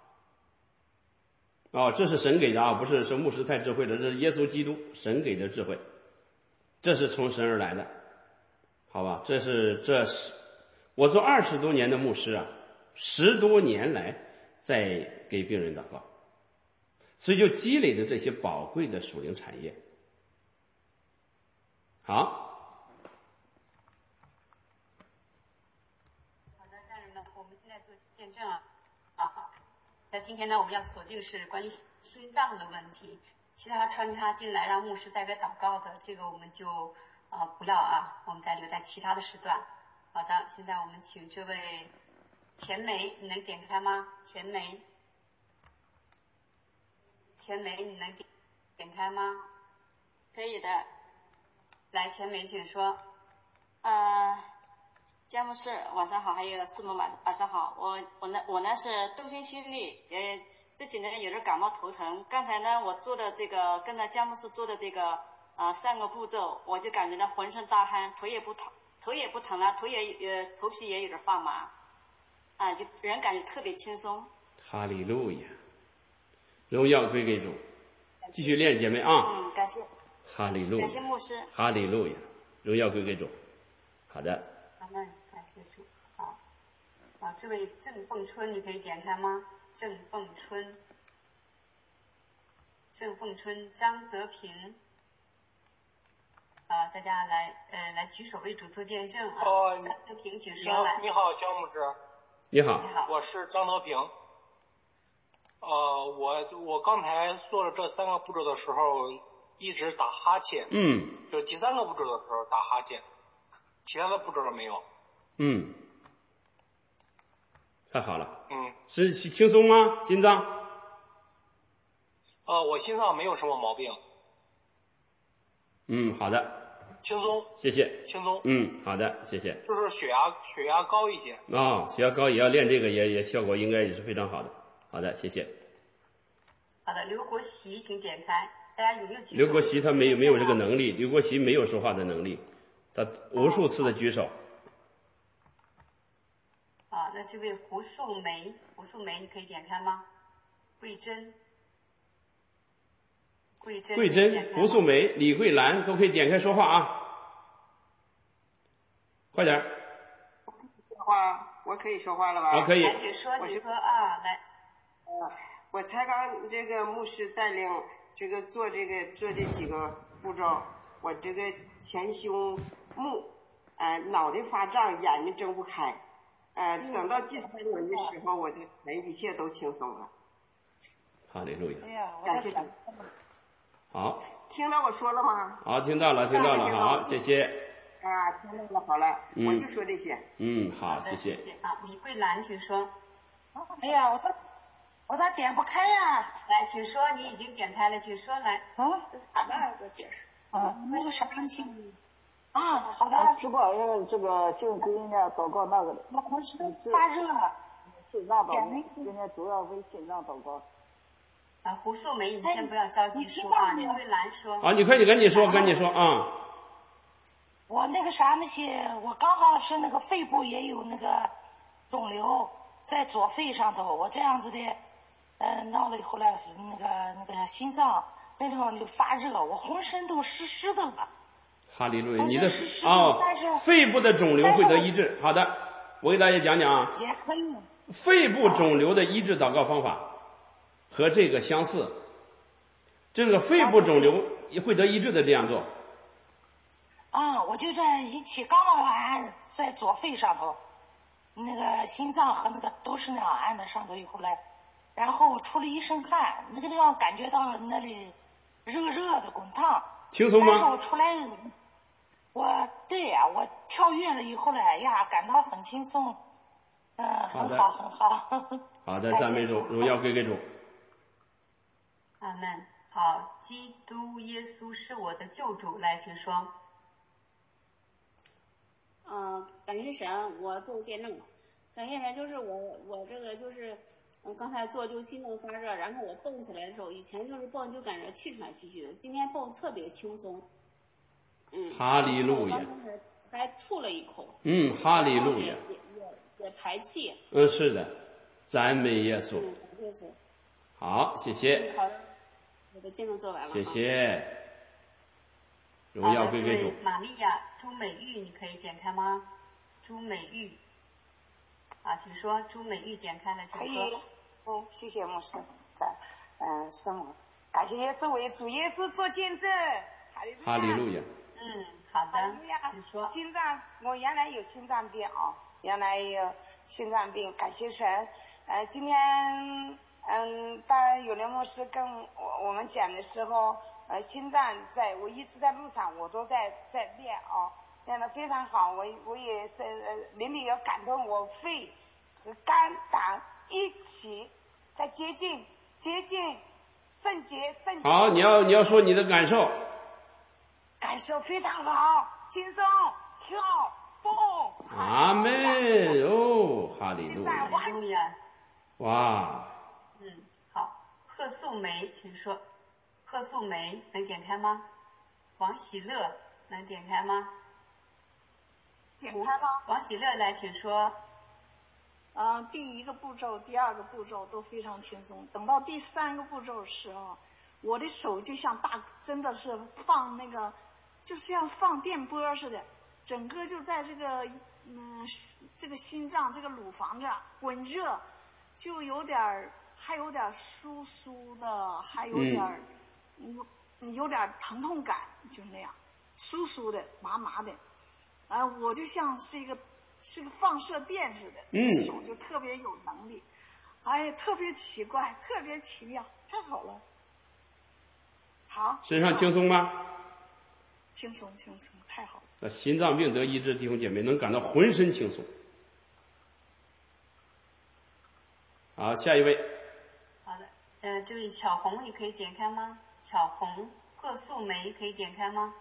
哦，这是神给的啊，不是是牧师太智慧的，这是耶稣基督神给的智慧，这是从神而来的，好吧？这是这是我做二十多年的牧师啊，十多年来在给病人祷告，所以就积累的这些宝贵的属灵产业。好。 见证啊，那今天呢，我们要锁定是关于心脏的问题，其他穿插进来让牧师再给祷告的，这个我们就呃不要啊，我们再留在其他的时段。好的，现在我们请这位钱梅，你能点开吗？钱梅，钱梅，你能点点开吗？ 可以的。 来，钱梅，请说。 呃。佳牧师晚上好，还有师母晚晚上好。我我呢我呢是动心心力，呃这几年有点感冒头疼。刚才呢我做的这个跟着佳牧师做的这个呃三个步骤，我就感觉到浑身大汗，头也不疼，头也不疼了，头也呃头皮也有点发麻，啊、呃、就人感觉特别轻松。 哈利路亚，荣耀归给主，继续练姐妹啊。 嗯，感谢。 哈利路亚， 感谢牧师。 哈利路亚，荣耀归给主。好的。 阿门，感谢主。好，啊，这位郑凤春，你可以点开吗？郑凤春，郑凤春，张泽平，啊，大家来呃来举手为主做见证啊。 哦， 张泽平，请说来。 你好，焦牧师。 你好。 你好。 我是张德平。呃，我我刚才做了这三个步骤的时候，一直打哈欠。 嗯。 就第三个步骤的时候打哈欠。其他的步骤都没有。 嗯，太好了。 嗯， 是轻松吗？心脏？ 呃，我心脏没有什么毛病。 嗯，好的。 轻松。 谢谢。 轻松。 嗯，好的，谢谢。 就是血压血压高一些。 哦，血压高也要练这个，也也效果应该也是非常好的。好的，谢谢。 好的，刘国喜，请点开。 大家有没有举手？ 刘国旗他没有没有这个能力，刘国旗没有说话的能力，他无数次的举手。 啊，那这位胡素梅，胡素梅你可以点开吗？桂珍，桂珍， 桂珍、胡素梅、李桂兰都可以点开说话啊，快点。 说话，我可以说话了吧？ 啊，可以。 来，请说，请说啊，来。 呃，我才刚这个牧师带领这个做这个做这几个步骤，我这个前胸目，呃，脑袋发胀，眼睛睁不开，呃，等到第三轮的时候，我就人一切都轻松了。 哈利路亚。 哎呀，感谢主。 好。 听到我说了吗？ 好，听到了，听到了，好，谢谢。 啊，听到了，好了， 嗯、 我就说这些。 嗯，好，谢谢。谢谢啊，李桂兰，请说。 哎呀，我这我咋点不开呀？ 来，请说，你已经点开了，请说来。 啊， 好的，我解释。 啊，那个啥问题？啊，好的。 直播因为这个就给人家祷告那个的。 我浑身发热。 心脏祷告，今天主要为心脏祷告。 啊，胡素梅，你先不要着急说啊，李桂兰说。 啊，你快点赶紧说，赶紧说啊。 我那个啥那些，我刚好是那个肺部也有那个肿瘤在左肺上头，我这样子的，呃，闹了以后来那个那个心脏那地方就发热，我浑身都湿湿的了。 哈利路亚，你的哦，肺部的肿瘤会得医治。好的，我给大家讲讲啊。 也可以。 肺部肿瘤的医治祷告方法和这个相似，这个肺部肿瘤也会得医治的这样做。 啊，我就在一起刚好按在左肺上头，那个心脏和那个都是那样按在上头以后来，然后出了一身汗，那个地方感觉到那里热热的滚烫， 轻松吗？ 但是我出来，我对呀、啊，我跳跃了以后来呀，感到很轻松，嗯、呃，很好很好。 好的，赞美主，荣耀归给主。 阿门。好，基督耶稣是我的救主，来，请说。 嗯、呃，感谢神，我做见证。感谢神，就是我我这个就是，嗯，刚才做就心脏发热，然后我蹦起来的时候，以前就是蹦就感觉气喘吁吁的，今天蹦特别轻松。嗯。 哈利路亚。 还吐了一口。 嗯，哈利路亚。 也也也也排气。 嗯，是的，赞美耶稣。 嗯，感谢主。 好，谢谢。 嗯、好的，我的见证做完了。 谢谢。荣耀归给主。 玛利亚朱美玉，你可以点开吗？朱美玉，啊，请说。朱美玉点开了，请说。可以。 嗯，谢谢牧师。感，嗯，什么？感谢耶稣为主耶稣做见证。 哈利路亚。 嗯，好的。请说。 心脏，我原来有心脏病啊，原来有心脏病，感谢神。呃，今天，嗯，当然有的牧师跟我我们讲的时候。呃，心脏在我一直在路上，我都在在练啊，练得非常好。我我也是呃，灵里有感动，我肺和肝胆一起在接近接近圣洁圣洁。 好，你要你要说你的感受。 感受非常好，轻松跳蹦。 阿门哦，哈利路亚。 哈利路亚。 哇。 嗯，好，贺素梅，请说。贺素梅能点开吗？王喜乐能点开吗？ 点开吗？ 王喜乐来，请说。 嗯、呃，第一个步骤、第二个步骤都非常轻松，等到第三个步骤的时候，我的手就像大，真的是放那个，就像放电波似的，整个就在这个嗯这个心脏这个乳房这滚热，就有点还有点酥酥的，还有点。嗯嗯，你有点疼痛感，就那样，酥酥的、麻麻的，啊，我就像是一个是个放射电似的， 嗯， 手就特别有能力，哎，特别奇怪，特别奇妙，太好了。好， 身上轻松吗？ 轻松轻松，太好了。 那心脏病得医治，弟兄姐妹能感到浑身轻松。好，下一位。 好的，呃，这位巧红，你可以点开吗？巧红，贺素梅可以点开吗？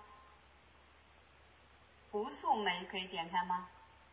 胡素梅可以点开吗？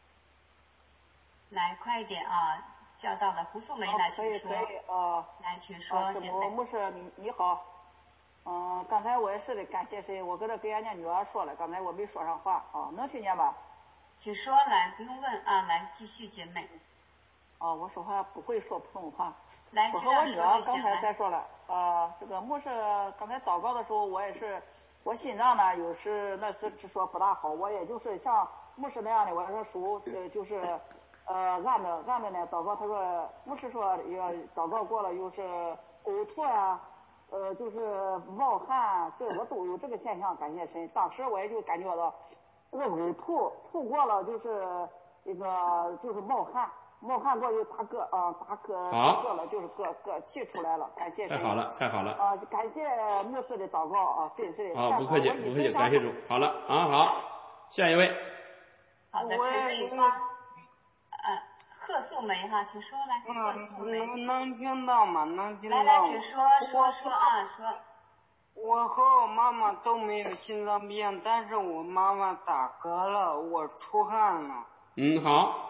来，快一点啊！叫到了胡素梅来，请说。 可以可以啊。 来，请说，姐妹。 牧师，你你好。 嗯，刚才我也是的，感谢谁？我搁这给俺家女儿说了，刚才我没说上话啊，能听见吧？ 请说，来，不用问啊，来继续，姐妹。 哦，我说话不会说普通话。 来， 我和我女儿刚才再说了，呃，这个牧师刚才祷告的时候，我也是，我心脏呢有时那时只说不大好，我也就是像牧师那样的，我说属呃就是呃按着按着呢祷告，他说牧师说要祷告过了又是呕吐呀，呃就是冒汗，对我都有这个现象，感谢神。当时我也就感觉到这个呕吐吐过了就是这个就是冒汗。冒汗过就打嗝啊，打嗝打嗝了，就是嗝嗝气出来了，感谢神。 太好了，太好了。 啊，感谢牧师的祷告啊，对对。 好，不客气，不客气，感谢主。好了啊，好，下一位。 好的，陈瑞芳，呃，贺素梅哈，请说来。贺素梅。 能能听到吗？能听到。 来来，请说说说啊，说。 我和我妈妈都没有心脏病，但是我妈妈打嗝了，我出汗了。 嗯，好。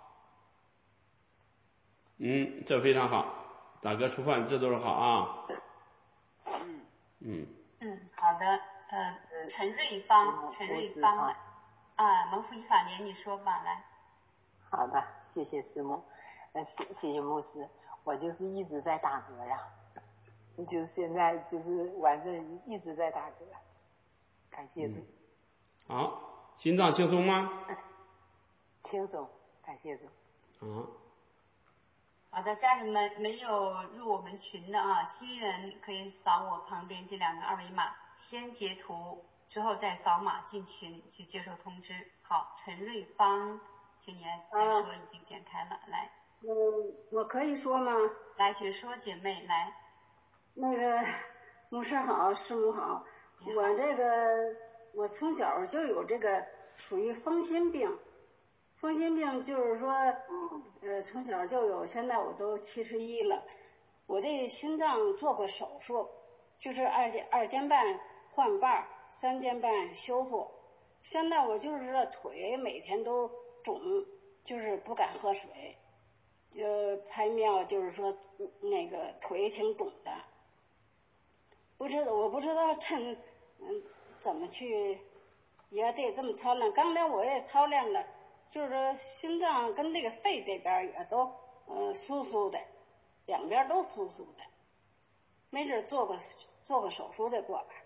嗯，这非常好，打嗝出汗，这都是好啊。 嗯嗯嗯，好的，呃，陈瑞芳，陈瑞芳来，啊，蒙福一法年，你说吧，来。 好的，谢谢师母，呃，谢谢谢牧师，我就是一直在打嗝呀，就是现在就是晚上一直在打嗝，感谢主。 嗯、好，心脏轻松吗？ 轻松，感谢主。 啊。 好的，家人们，没有入我们群的啊，新人可以扫我旁边这两个二维码，先截图，之后再扫码进群去接受通知。好，陈瑞芳，请你来说，已经点开了，来。 嗯，我可以说吗？ 来，请说，姐妹，来。 那个牧师好，师母好，我这个我从小就有这个属于风心病。风心病就是说，呃，从小就有，现在我都七十一了。我这心脏做过手术，就是二尖二尖瓣换瓣，三尖瓣修复。现在我就是这腿每天都肿，就是不敢喝水，呃，排尿就是说那个腿挺肿的。不知道我不知道趁嗯怎么去，也得这么操练。刚才我也操练了。就是说心脏跟那个肺这边也都呃酥酥的，两边都酥酥的，没准做个做个手术得过吧。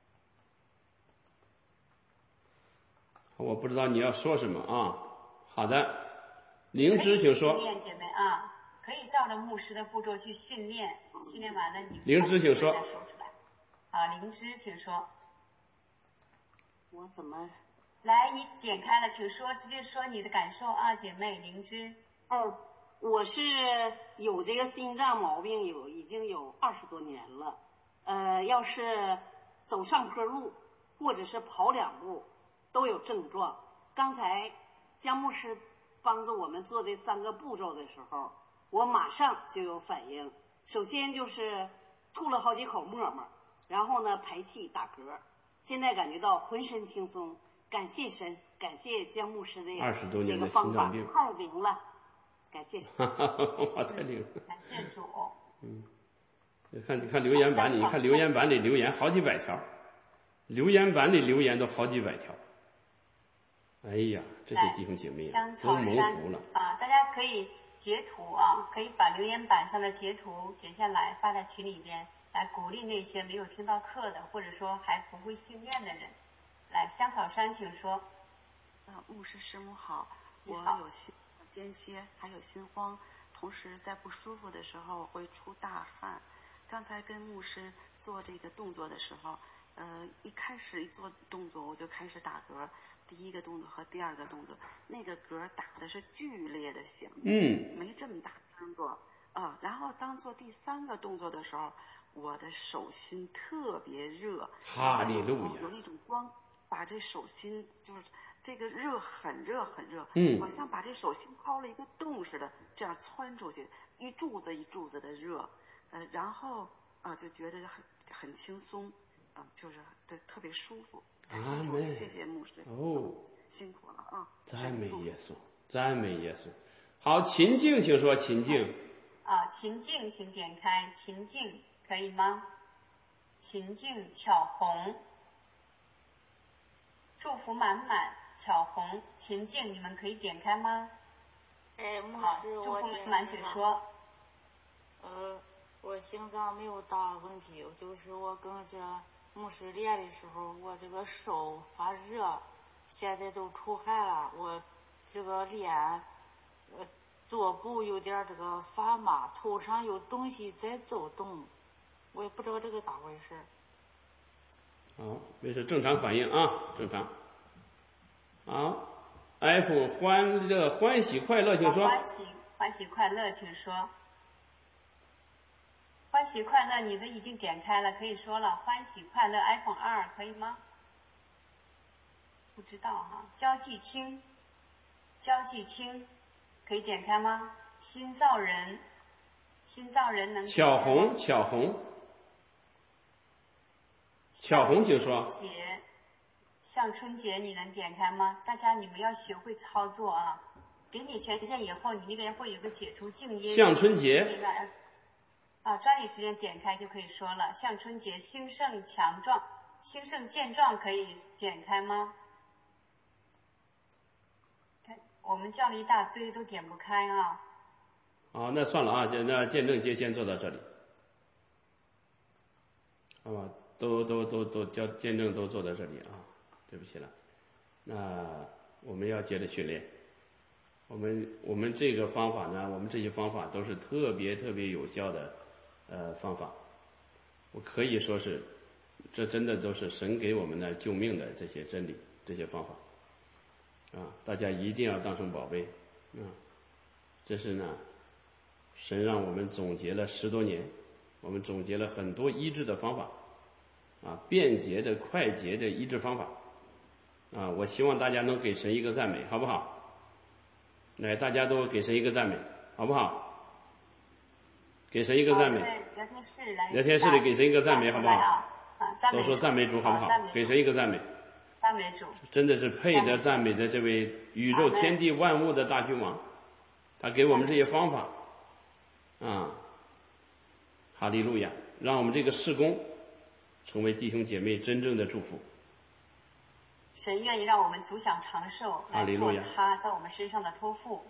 我不知道你要说什么啊。好的，灵芝请说。 训练姐妹啊，可以照着牧师的步骤去训练，训练完了你灵芝请说。 再说出来。好，灵芝请说。 我怎么？ 来，你点开了，请说，直接说你的感受啊，姐妹灵芝。 嗯，我是有这个心脏毛病，有已经有二十多年了。呃，要是走上坡路或者是跑两步，都有症状。刚才江牧师帮助我们做这三个步骤的时候，我马上就有反应。首先就是吐了好几口沫沫，然后呢排气打嗝，现在感觉到浑身轻松。感谢神，感谢江牧师的这个方法，太灵了，感谢神。 哇，太灵了！ 感谢主。 嗯，你看，你看留言板里，你看留言板里留言好几百条，留言板里留言都好几百条。哎呀，这些弟兄姐妹都蒙福了啊！大家可以截图啊，可以把留言板上的截图截下来发在群里边，来鼓励那些没有听到课的，或者说还不会训练的人。来，香草山，请说。 啊，牧师师母好，我有心间歇，还有心慌，同时在不舒服的时候会出大汗。刚才跟牧师做这个动作的时候，呃，一开始一做动作我就开始打嗝，第一个动作和第二个动作，那个嗝打的是剧烈的响， 嗯， 没这么大声过啊。然后当做第三个动作的时候，我的手心特别热， 哈利路亚， 有一种光。把这手心就是这个热很热很热， 嗯， 好像把这手心掏了一个洞似的，这样窜出去，一柱子一柱子的热，呃，然后啊、呃、就觉得很很轻松，啊、呃、就是对特别舒服。感谢主，谢谢牧师。 哦， 辛苦了啊！ 赞美耶稣，赞美耶稣。好，秦静，请说秦静。 啊，秦静，请点开秦静，可以吗？ 秦静、巧红，祝福满满，巧红、秦静，你们可以点开吗？ 哎，牧好， 师， 祝我点福满满，请说。 呃，我心脏没有大问题，就是我跟着牧师练的时候，我这个手发热，现在都出汗了，我这个脸，呃，左部有点这个发麻，头上有东西在走动，我也不知道这个咋回事。 好，没事，正常反应啊，正常。好 ，F 欢乐欢喜快乐，请说。 欢喜欢喜快乐，请说。欢喜快乐，你的已经点开了，可以说了。欢喜快乐 iPhone 二可以吗？不知道哈。焦继清，焦继清，可以点开吗？新造人，新造人能点开吗？ 巧红，巧红，巧红，请说。 节，像春节你能点开吗？大家你们要学会操作啊！给你权限以后，你那边会有个解除静音。 像春节。 啊，抓紧时间点开就可以说了。像春节，兴盛强壮，兴盛健壮可以点开吗？我们叫了一大堆都点不开啊。 好，那算了啊，那见证节先做到这里，好吧？都都都都叫见证都做到这里啊，对不起了。那我们要接着训练。我们我们这个方法呢，我们这些方法都是特别特别有效的呃方法，我可以说是，这真的都是神给我们的救命的这些真理，这些方法啊，大家一定要当成宝贝啊！这是呢，神让我们总结了十多年，我们总结了很多医治的方法啊，便捷的、快捷的医治方法啊！我希望大家能给神一个赞美，好不好？来，大家都给神一个赞美，好不好？给神一个赞美。 聊天室来。 聊天室里给神一个赞美，好不好？ 啊，赞美。 都说赞美主，好不好？给神一个赞美。 赞美主。 真的是配得赞美的这位宇宙天地万物的大君王，他给我们这些方法啊，哈利路亚！让我们这个事工成为弟兄姐妹真正的祝福。 神愿意让我们足享长寿，来做他在我们身上的托付。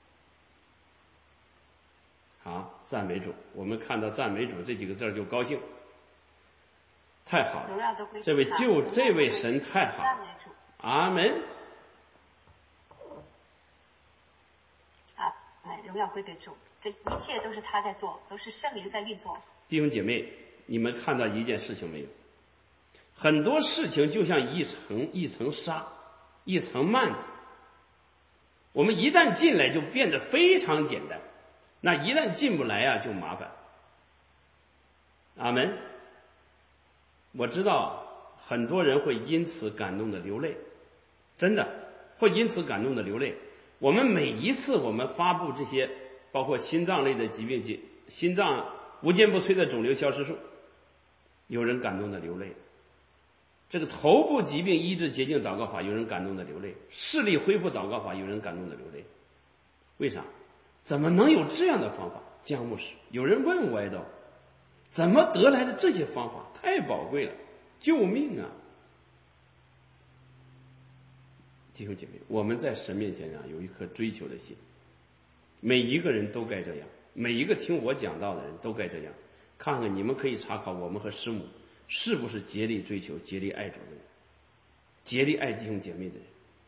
好，赞美主！我们看到赞美主这几个字就高兴，太好了！这位救这位神太好了，阿门。 啊，来，荣耀归给主，这一切都是他在做，都是圣灵在运作。 弟兄姐妹，你们看到一件事情没有？很多事情就像一层一层纱，一层幔子。我们一旦进来就变得非常简单，那一旦进不来啊就麻烦。阿门。我知道很多人会因此感动的流泪，真的会因此感动的流泪。我们每一次我们发布这些包括心脏类的疾病及心脏无坚不摧的肿瘤消失术，有人感动的流泪。这个头部疾病医治捷径祷告法，有人感动的流泪；视力恢复祷告法，有人感动的流泪。为啥？怎么能有这样的方法？江牧师，有人问我爱道，怎么得来的这些方法？太宝贵了，救命啊！弟兄姐妹，我们在神面前啊有一颗追求的心，每一个人都该这样，每一个听我讲道的人都该这样。看看你们可以查考我们和师母是不是竭力追求、竭力爱主的人，竭力爱弟兄姐妹的人。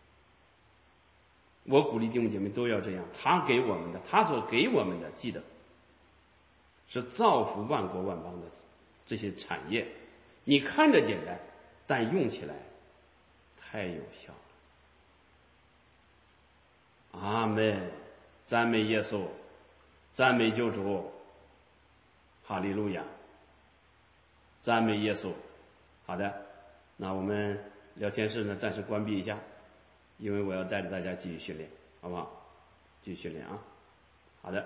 我鼓励弟兄姐妹都要这样。他给我们的，他所给我们的，记得是造福万国万邦的这些产业。你看着简单，但用起来太有效了。阿们，赞美耶稣，赞美救主，哈利路亚。赞美耶稣。好的，那我们聊天室呢暂时关闭一下，因为我要带着大家继续训练，好不好？继续训练啊。好的。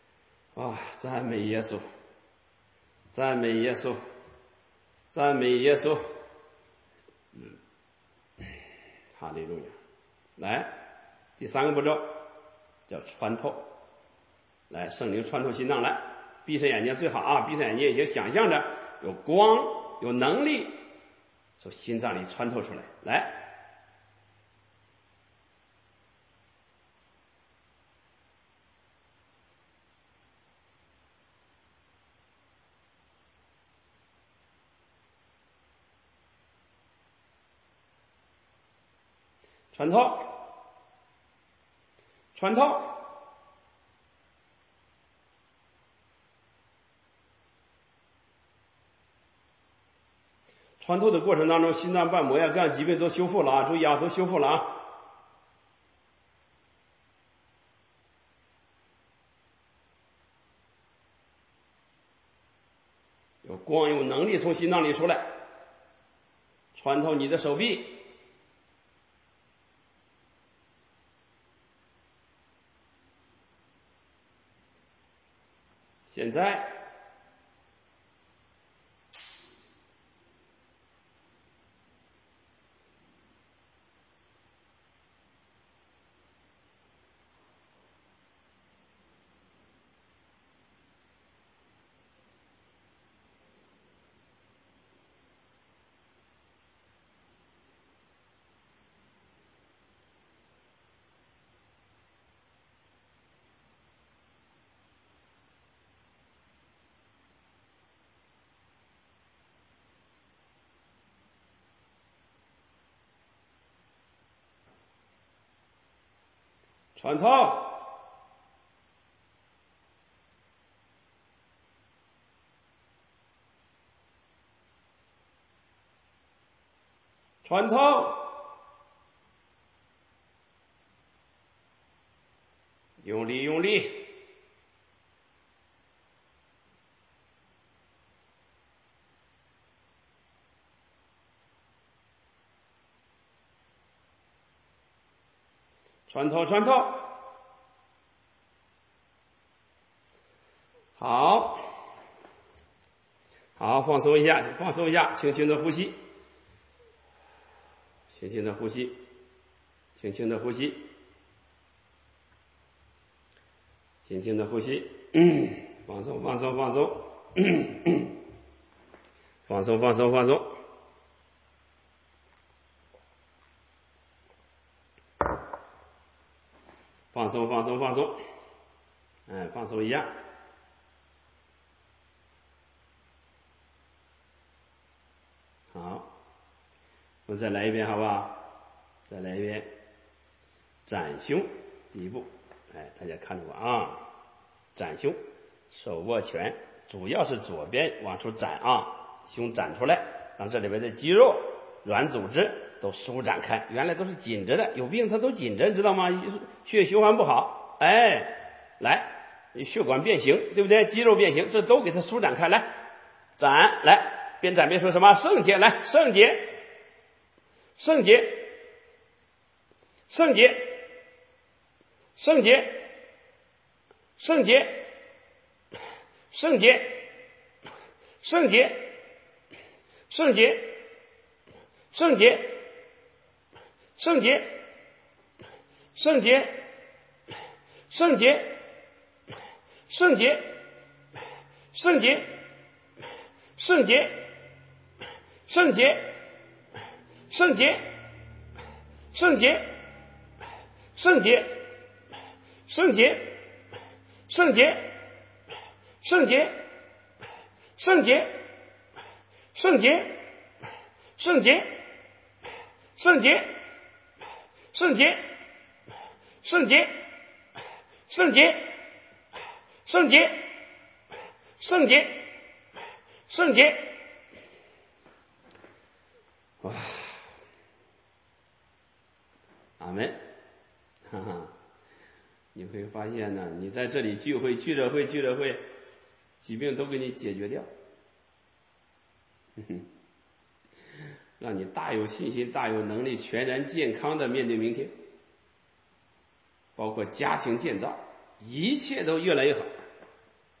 啊，赞美耶稣，赞美耶稣，赞美耶稣。嗯，哈利路亚。来，第三个步骤叫穿透。来，圣灵穿透心脏。来，闭上眼睛最好啊，闭上眼睛已经想象着有光，有能力从心脏里穿透出来。来。穿透，穿透，穿透的过程当中，心脏瓣膜呀各样疾病都修复了啊！注意啊，都修复了啊！有光，有能力从心脏里出来，穿透你的手臂。现在穿透，穿透，用力用力，穿透穿透，好，好，放松一下，放松一下，轻轻的呼吸，轻轻的呼吸，轻轻的呼吸，轻轻的呼吸，嗯，放松放松放松，嗯，放松放松放松。放松放松放松，哎，放松一下。好，我们再来一遍好不好？再来一遍。展胸，第一步，哎，大家看着我啊，展胸，手握拳，主要是左边往出展啊，胸展出来，让这里边的肌肉、软组织都舒展开，原来都是紧着的，有病它都紧着，知道吗？血液循环不好，哎，来，血管变形，对不对？肌肉变形，这都给它舒展开，来，展，来，边展边说什么？圣洁，来，圣洁，圣洁，圣洁，圣洁，圣洁，圣洁，圣洁，圣洁，圣洁。圣洁，圣洁，圣洁，圣洁，圣洁，圣洁，圣洁，圣洁，圣洁，圣洁，圣洁，圣洁，圣洁，圣洁，圣洁，圣洁，圣洁。圣洁，圣洁，圣洁，圣洁，圣洁，圣洁，哇，阿门，哈哈，你会发现呢，你在这里聚会，聚着会，聚着会，疾病都给你解决掉，哼哼。让你大有信心、大有能力、全然健康的面对明天，包括家庭建造，一切都越来越好。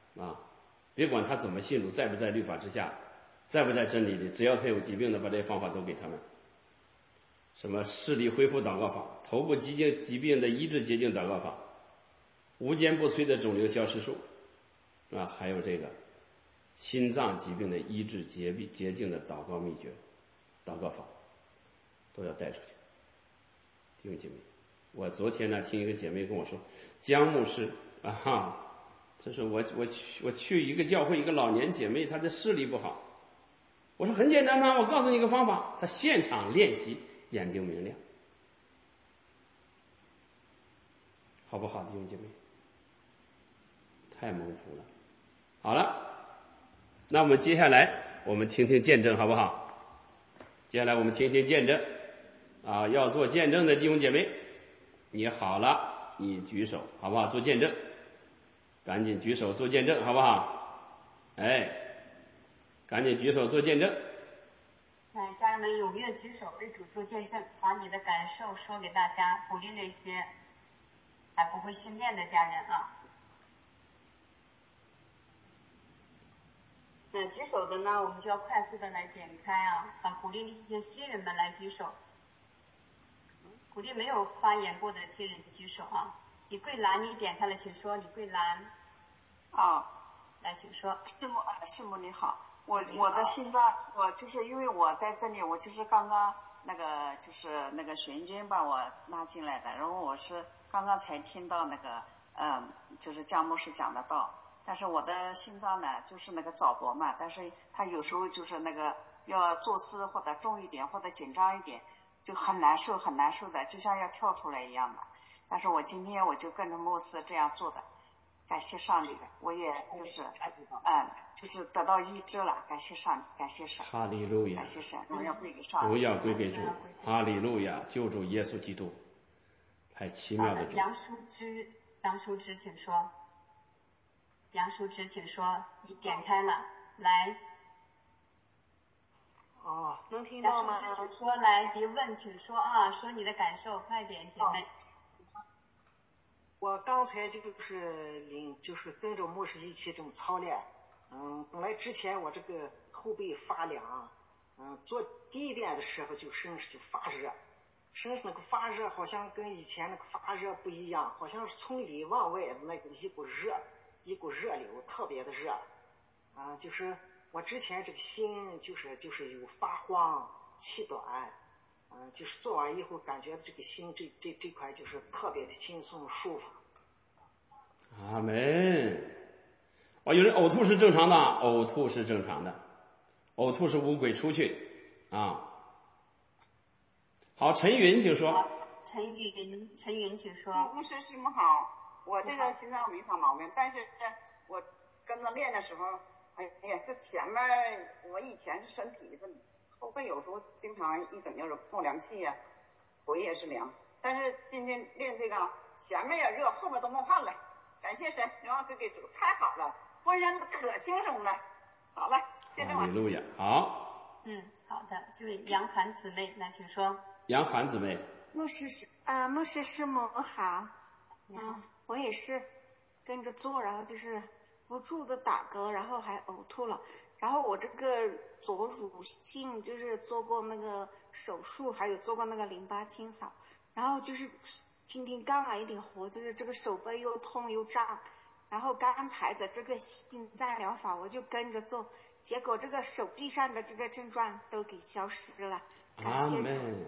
啊，别管他怎么信主，在不在律法之下，在不在真理里，只要他有疾病的，把这些方法都给他们。什么视力恢复祷告法，头部疾病疾病的医治洁净祷告法，无坚不摧的肿瘤消失术，啊，还有这个心脏疾病的医治洁病洁净的祷告秘诀、祷告法，都要带出去。弟兄姐妹，我昨天呢听一个姐妹跟我说，江牧师啊哈，这是我我去我去一个教会，一个老年姐妹，她的视力不好。我说很简单呐，我告诉你一个方法，她现场练习，眼睛明亮，好不好，弟兄姐妹？太蒙福了。好了，那我们接下来我们听听见证，好不好？接下来我们听听见证啊，要做见证的弟兄姐妹，你好了，你举手，好不好？做见证，赶紧举手做见证，好不好？哎，赶紧举手做见证。 来，家人们踊跃举手为主做见证，把你的感受说给大家，鼓励那些还不会训练的家人啊。那举手的呢，我们就要快速的来点开啊，啊，鼓励那些新人们来举手，鼓励没有发言过的新人举手啊。李桂兰，你点开了，请说。李桂兰， 啊， 来，请说。 师母，啊，师母你好，我我的心脏，我就是因为我在这里，我就是刚刚那个就是那个玄君把我拉进来的，然后我是刚刚才听到那个嗯，就是江牧师讲的道。但是我的心脏呢，就是那个早搏嘛，但是他有时候就是那个要做事或者重一点或者紧张一点，就很难受很难受的，就像要跳出来一样的。但是我今天我就跟着牧师这样做的，感谢上帝，我也就是嗯，就是得到医治了，感谢上帝，感谢神， 哈利路亚， 感谢神，荣耀归给上帝， 荣耀归给主，哈利路亚，救主耶稣基督，太奇妙的主。 杨淑芝，杨淑芝，请说。杨淑芝，请说，你点开了，来。 哦，能听到吗？ 杨淑芝，请说，来，别问，请说啊，说你的感受，快点，姐妹。 我刚才就是领，就是跟着牧师一起这么操练，嗯，本来之前我这个后背发凉，嗯，做第一遍的时候就身就发热，身上那个发热好像跟以前那个发热不一样，好像是从里往外的那个一股热。一股热流，特别的热，啊，就是我之前这个心就是就是有发慌、气短，嗯、啊，就是做完以后感觉这个心这这这块就是特别的轻松舒服。 阿门。哦，有人呕吐是正常的，呕吐是正常的，呕吐是无鬼出去啊。好，陈云请说。 陈云，陈云请说。 牧师师母好。我这个心脏没啥毛病，但是我跟着练的时候，哎呀，这前面我以前是身体这后背有时候经常一整就是冒凉气呀、啊，腿也是凉。但是今天练这个前面也热，后面都冒汗了。感谢神，荣耀归给主，太好了，浑身可轻松了。好了，见证完。 哈利路亚，好。 嗯，好的，这位杨涵姊妹来，请说。 杨涵姊妹。 牧师师啊，牧师师母好。嗯，我也是跟着做，然后就是不住的打嗝，然后还呕吐了。然后我这个左乳腺就是做过那个手术，还有做过那个淋巴清扫。然后就是今天刚来一点活，就是这个手背又痛又胀。然后刚才的这个心脏疗法我就跟着做，结果这个手臂上的这个症状都给消失了。感谢主。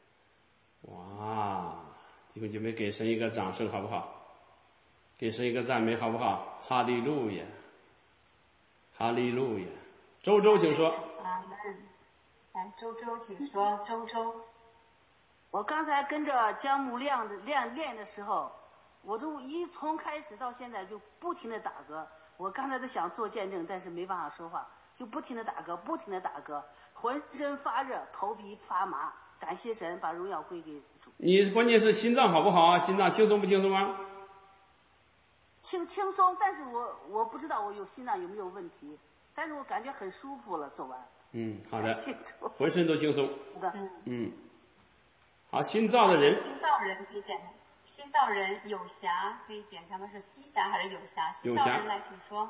哇！弟兄姐妹，给神一个掌声好不好？给神一个赞美好不好？哈利路亚，哈利路亚。周周请说。 阿门。来，周周请说。周周。 我刚才跟着姜木亮的练练的时候，我就一从开始到现在就不停的打嗝。我刚才都想做见证，但是没办法说话，就不停的打嗝，不停的打嗝，浑身发热，头皮发麻。感谢神，把荣耀归给主。 你关键是心脏好不好啊？心脏轻松不轻松啊？ 轻轻松，但是我我不知道我有心脏有没有问题，但是我感觉很舒服了，做完。 嗯，好的，浑身都轻松。 好的， 嗯，好，心脏的人。 心脏人可以点，心脏人有霞可以点，他们是西霞还是有霞？心脏人来，请说。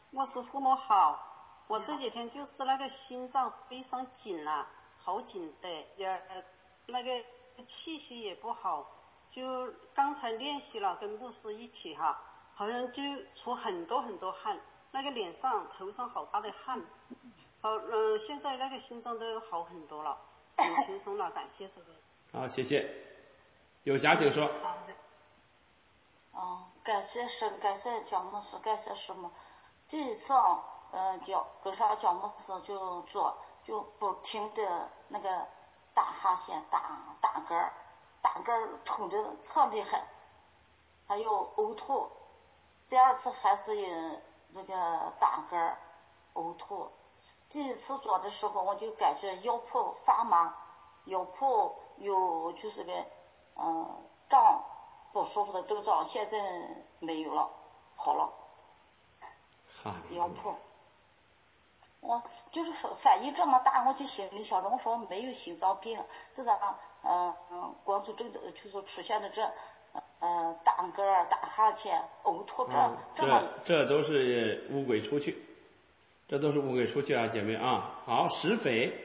牧师师母好，我这几天就是那个心脏非常紧了，好紧的，也那个气息也不好，就刚才练习了，跟牧师一起哈，好像就出很多很多汗，那个脸上头上好大的汗，好嗯、呃，现在那个心脏都好很多了，很轻松了，感谢这个。 好，谢谢。有侠请说。 好的。 哦，感谢神，感谢教牧师，感谢师母。这一次啊，呃，教跟上教牧师就做，就不停的那个打哈欠、打打嗝、打嗝吐的特厉害，还有呕吐。第二次还是有这个打嗝、呕吐。第一次做的时候，我就感觉腰部发麻，腰部有就是个嗯胀。不舒服的都找，现在没有了，好了。腰部，我就是反应这么大，我就心里想着，我说没有心脏病，这个嗯嗯，光是这就是出现的这嗯打嗝、打哈欠、呕吐这、 嗯、 这么这这都是乌鬼出去，这都是乌鬼出去啊，姐妹啊。好，石匪。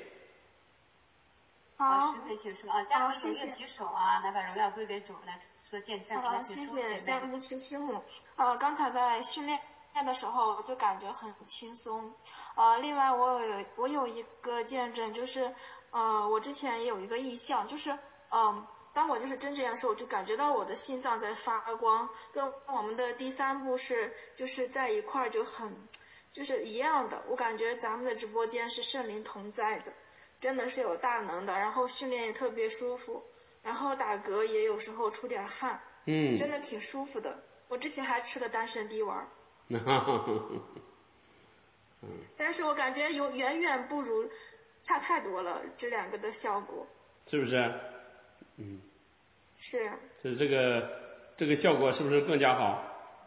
好，石匪请说啊，家人踊跃举手啊，来把荣耀归给主，来说见证。 好，谢谢詹姆斯师母。呃，刚才在训练的时候就感觉很轻松。呃，另外我有我有一个见证，就是呃，我之前也有一个意象，就是嗯、呃，当我就是真这样的时候，我就感觉到我的心脏在发光，跟我们的第三步是就是在一块儿就很就是一样的。我感觉咱们的直播间是圣灵同在的。真的是有大能的，然后训练也特别舒服，然后打嗝也有时候出点汗， 嗯， 真的挺舒服的。我之前还吃了丹参滴丸， 嗯， 但是我感觉有远远不如，差太多了，这两个的效果。 是不是？嗯， 是。 就是这个这个效果是不是更加好？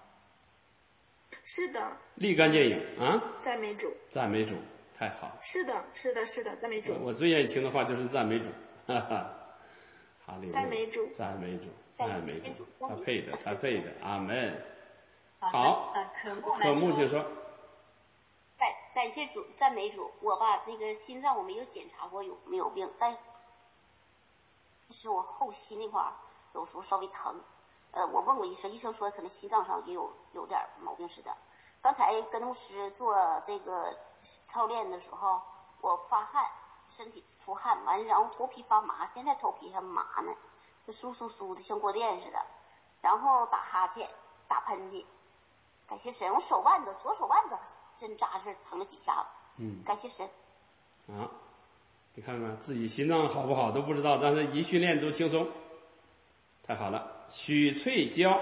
是的。 立竿见影啊！ 赞美主。 赞美主。太好了， 是的，是的，是的，赞美主。 我最愿意听的话就是赞美主，哈哈，好嘞， 赞美主， 赞美主，赞美主，他配的，他配的，阿门。好， 可木可木请说。 感感谢主，赞美主。我吧，那个心脏我没有检查过有没有病，但是我后心那块儿有时候稍微疼。呃，我问过医生，医生说可能心脏上也有有点毛病似的。刚才跟牧师做这个操练的时候，我发汗，身体出汗，完然后头皮发麻，现在头皮还麻呢，就酥酥酥的，像过电似的。然后打哈欠，打喷嚏，感谢神，我手腕子左手腕子真扎实，疼了几下子。 嗯， 感谢神。 啊，你看看自己心脏好不好都不知道，但是一训练都轻松，太好了。许翠娇。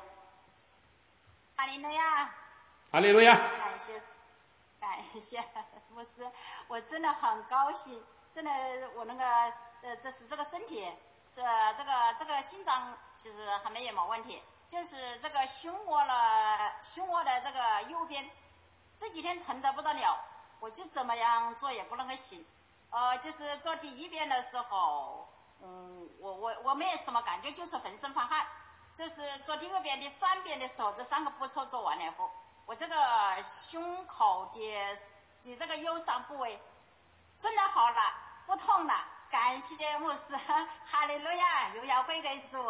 哈利路亚。 哈利路亚。 感谢。感谢牧师，我真的很高兴，真的我那个呃，这是这个身体，这这个这个心脏其实还没有什么问题，就是这个胸窝了，胸窝的这个右边，这几天疼得不得了，我就怎么样做也不能够行，呃，就是做第一遍的时候，嗯，我我我没有什么感觉，就是浑身发汗，就是做第二遍、第三遍的时候，这三个步骤做完了以后。我这个胸口的的这个右上部位真的好了，不痛了，感谢牧师，哈利路亚，荣耀归给主。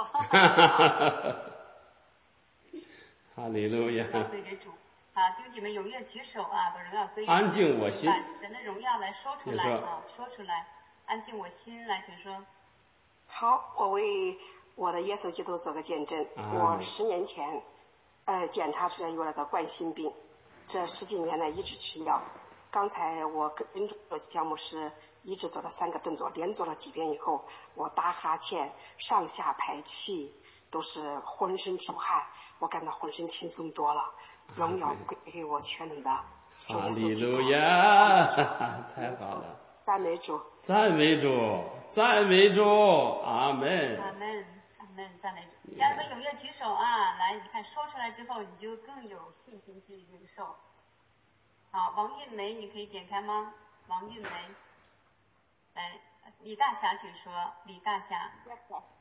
哈利路亚。 荣耀归给主。好，弟兄姐妹踊跃举手啊，把荣耀归给主。 安静我心。 把神的荣耀来说出来啊，说出来，安静我心，来，请说。 好，我为我的耶稣基督做个见证。 啊、 我十年前。呃，检查出来有那个冠心病，这十几年来一直吃药。刚才我跟着姜牧师一直做了三个动作，连做了几遍以后，我打哈欠、上下排气都是浑身出汗，我感到浑身轻松多了。荣耀归给我全能的主耶稣基督。 哈利路亚，太好了！ 赞美主， 赞美主，赞美主，阿门。 阿门。赞美主，家人们踊跃举手啊！来，你看说出来之后，你就更有信心去领受。好，王韵梅，你可以点开吗？王韵梅，来，李大侠请说。李大侠。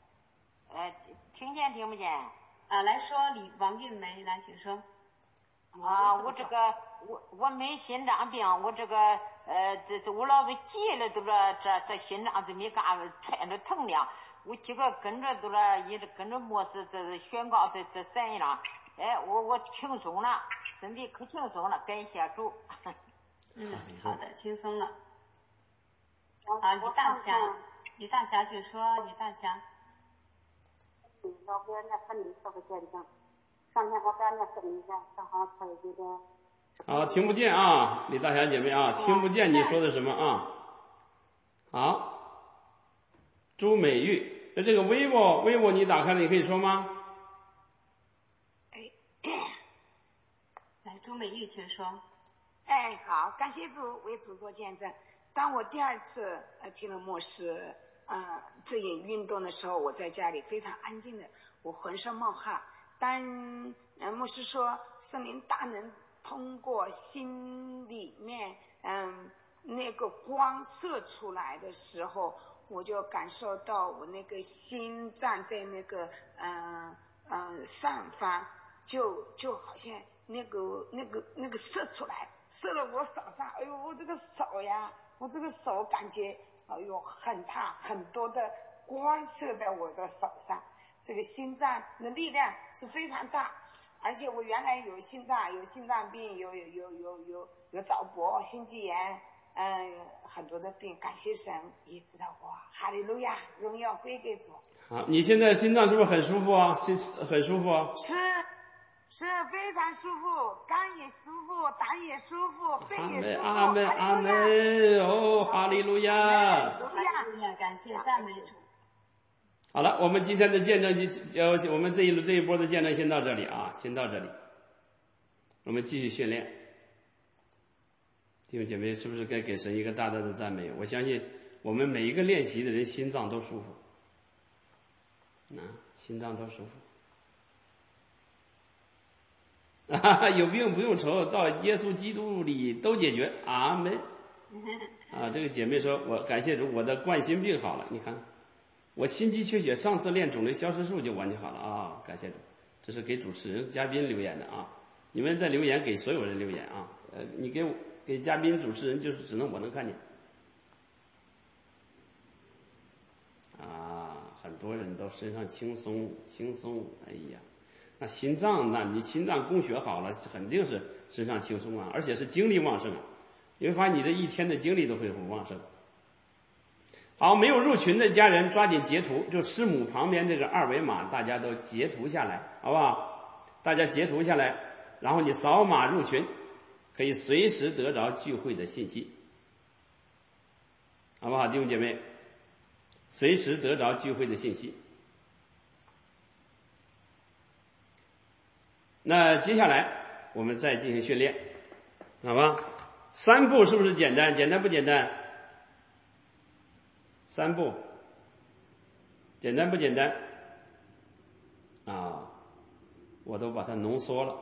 呃，听见听不见？ 啊，来说李王韵梅，来，请说。 啊，我这个我我没心脏病，我这个呃这这我老是急了都是这这心脏这么嘎踹着疼呢。我这个跟着都是一直跟着牧师这宣告这这三样，哎，我我轻松了，身体可轻松了，感谢主。 嗯，好的，轻松了。啊，李大侠，李大侠请说，李大侠。 要不然那和你说个见证。上天我把那分一下，正好可以这个。 好，听不见啊，李大侠姐妹啊，听不见你说的什么啊？好，朱美玉，那这个 vivo vivo 你打开了，你可以说吗？ 哎， 来，朱美玉，请说。 哎，好，感谢主为主做见证。当我第二次呃听了牧师呃这一运动的时候，我在家里非常安静的，我浑身冒汗。但呃牧师说圣灵大能通过心里面嗯那个光射出来的时候，我就感受到我那个心脏在那个嗯嗯、呃、上方就就好像那个那个那个射出来，射到我手上，哎呦我这个手呀，我这个手感觉哎呦很大很多的光射在我的手上。这个心脏的力量是非常大，而且我原来有心脏有心脏病，有有有有有有早搏、心肌炎，嗯，很多的病，感谢神医治了我，哈利路亚，荣耀归给主。 好，你现在心脏是不是很舒服啊？心很舒服啊？ 是，是非常舒服，肝也舒服，胆也舒服，肺也舒服。 阿门阿门哦，哈利路亚！ 哈利路亚，感谢赞美主。 好了，我们今天的见证就呃，我们这一这一波的见证先到这里啊，先到这里，我们继续训练。弟兄姐妹，是不是该给神一个大大的赞美？我相信我们每一个练习的人心脏都舒服，啊，心脏都舒服。啊，有病不用愁，到耶稣基督里都解决。阿门。啊，这个姐妹说，我感谢主，我的冠心病好了，你看。我心肌缺血，上次练肿瘤消失术就完全好了啊！感谢主，这是给主持人、嘉宾留言的啊！你们在留言给所有人留言啊！呃，你给我给嘉宾、主持人，就是只能我能看见。啊，很多人都身上轻松轻松，哎呀，那心脏，那你心脏供血好了，肯定是身上轻松啊，而且是精力旺盛啊！你会发现你这一天的精力都会很旺盛。好，没有入群的家人抓紧截图，就师母旁边这个二维码，大家都截图下来，好不好？大家截图下来，然后你扫码入群，可以随时得着聚会的信息，好不好，弟兄姐妹？随时得着聚会的信息。那接下来我们再进行训练，好吧？三步是不是简单？简单不简单？三步，简单不简单？啊，我都把它浓缩了。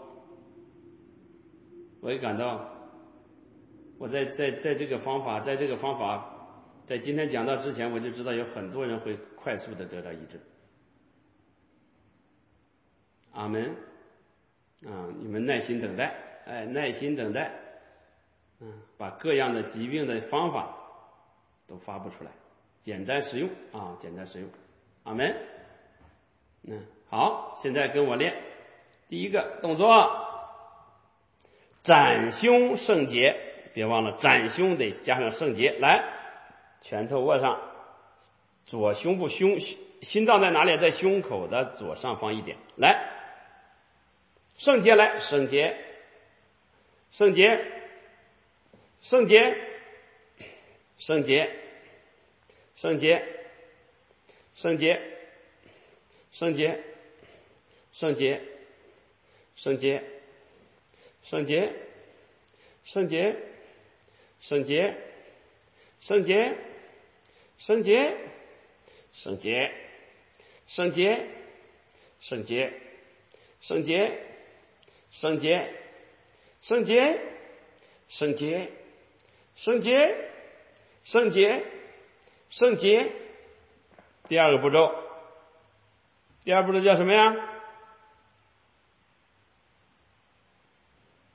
我也感到，我在在在这个方法，在这个方法，在今天讲到之前，我就知道有很多人会快速的得到医治。阿门。啊，你们耐心等待，哎，耐心等待，嗯，把各样的疾病的方法都发布出来。简单实用啊，简单实用，阿门。嗯，好，现在跟我练第一个动作，展胸圣洁，别忘了展胸得加上圣洁。来，拳头握上，左胸部胸心脏在哪里？在胸口的左上方一点。来，圣洁，来，圣洁，圣洁，圣洁，圣洁。圣洁，圣洁，圣洁，圣洁，圣洁，圣洁，圣洁，圣洁，圣洁，圣洁，圣洁，圣洁，圣洁，圣洁，圣洁，圣洁，圣洁，圣洁，圣洁。圣洁，第二个步骤，第二步骤叫什么呀？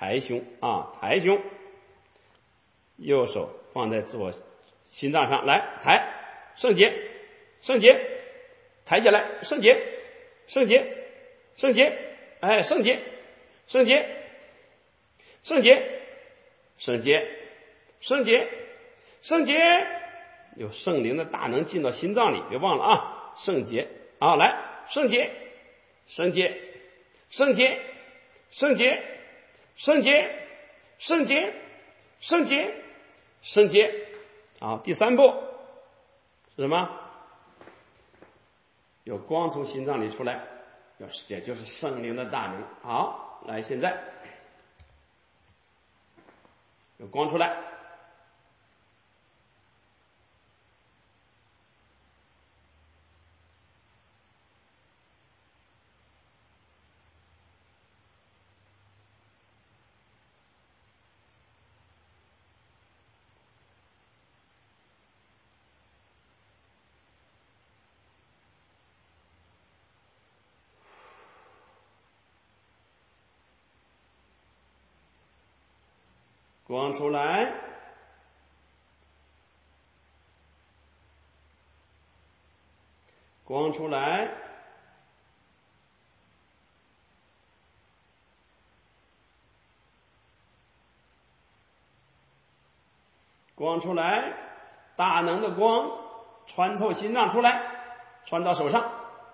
抬胸啊，抬胸，右手放在左心脏上，来抬，圣洁，圣洁，抬起来，圣洁，圣洁，圣洁，哎，圣洁，圣洁，圣洁，圣洁，圣洁，圣洁，有圣灵的大能进到心脏里，别忘了啊，圣洁啊，来，圣洁，圣洁，圣洁，圣洁，圣洁，圣洁，圣洁，圣洁。好，第三步是什么？有光从心脏里出来，也就是圣灵的大能。好，来，现在有光出来，光出来，光出来，光出来，大能的光穿透心脏出来，穿到手上。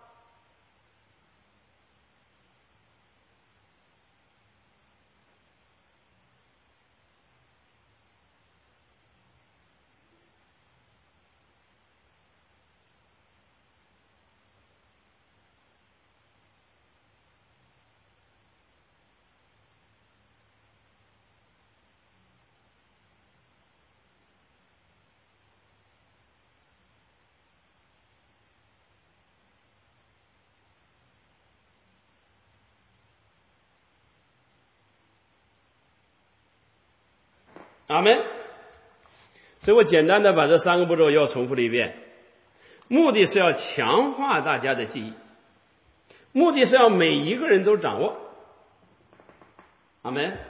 阿们。所以我简单的把这三个步骤又重复了一遍，目的是要强化大家的记忆，目的是要每一个人都掌握。阿们。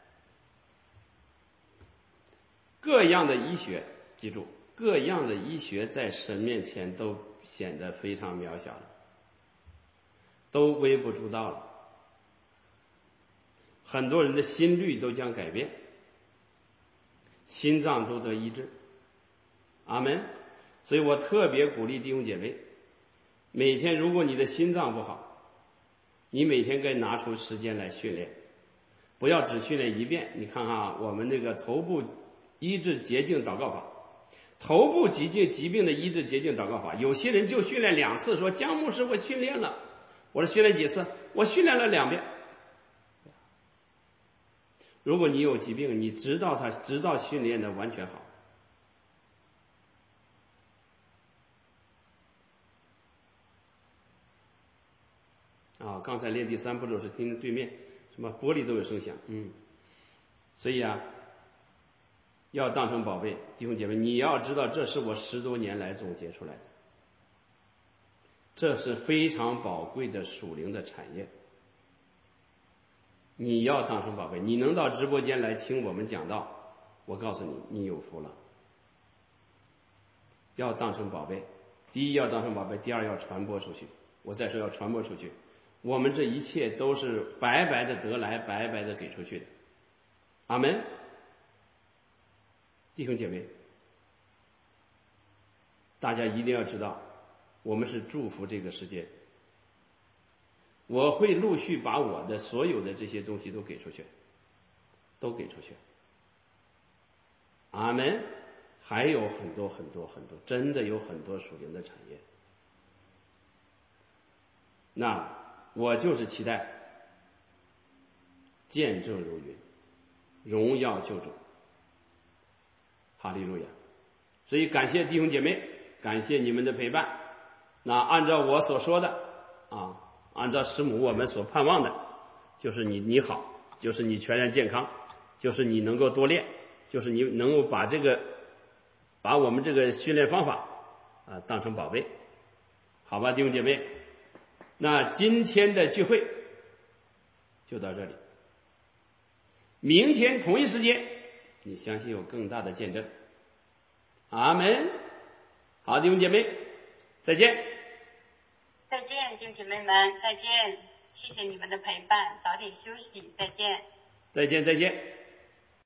各样的医学，记住，各样的医学在神面前都显得非常渺小了，都微不足道了。很多人的心率都将改变，心脏都得医治。阿们。所以我特别鼓励弟兄姐妹，每天如果你的心脏不好，你每天该拿出时间来训练，不要只训练一遍。你看哈，我们这个头部医治洁净祷告法，头部疾病疾病的医治洁净祷告法，有些人就训练两次，说江牧师我训练了，我说训练几次？我训练了两遍。如果你有疾病，你知道它，知道训练的完全好。啊，刚才练第三步骤是听着对面什么玻璃都有声响，嗯，所以啊，要当成宝贝，弟兄姐妹，你要知道，这是我十多年来总结出来的，这是非常宝贵的属灵的产业。你要当成宝贝，你能到直播间来听我们讲道，我告诉你，你有福了。要当成宝贝，第一要当成宝贝，第二要传播出去。我再说要传播出去，我们这一切都是白白的得来，白白的给出去的。阿们。弟兄姐妹，大家一定要知道，我们是祝福这个世界。我会陆续把我的所有的这些东西都给出去，都给出去。阿们。还有很多很多很多，真的有很多属灵的产业。那我就是期待见证如云，荣耀救主。哈利路亚。所以感谢弟兄姐妹，感谢你们的陪伴。那按照我所说的啊，按照师母我们所盼望的，就是你你好，就是你全然健康，就是你能够多练，就是你能够把这个把我们这个训练方法啊当成宝贝，好吧，弟兄姐妹。那今天的聚会就到这里。 明天同一时间，你相信有更大的见证。阿门。好，弟兄姐妹，再见。 再见，弟兄姐妹们，再见。谢谢你们的陪伴，早点休息，再见。 再见，再见。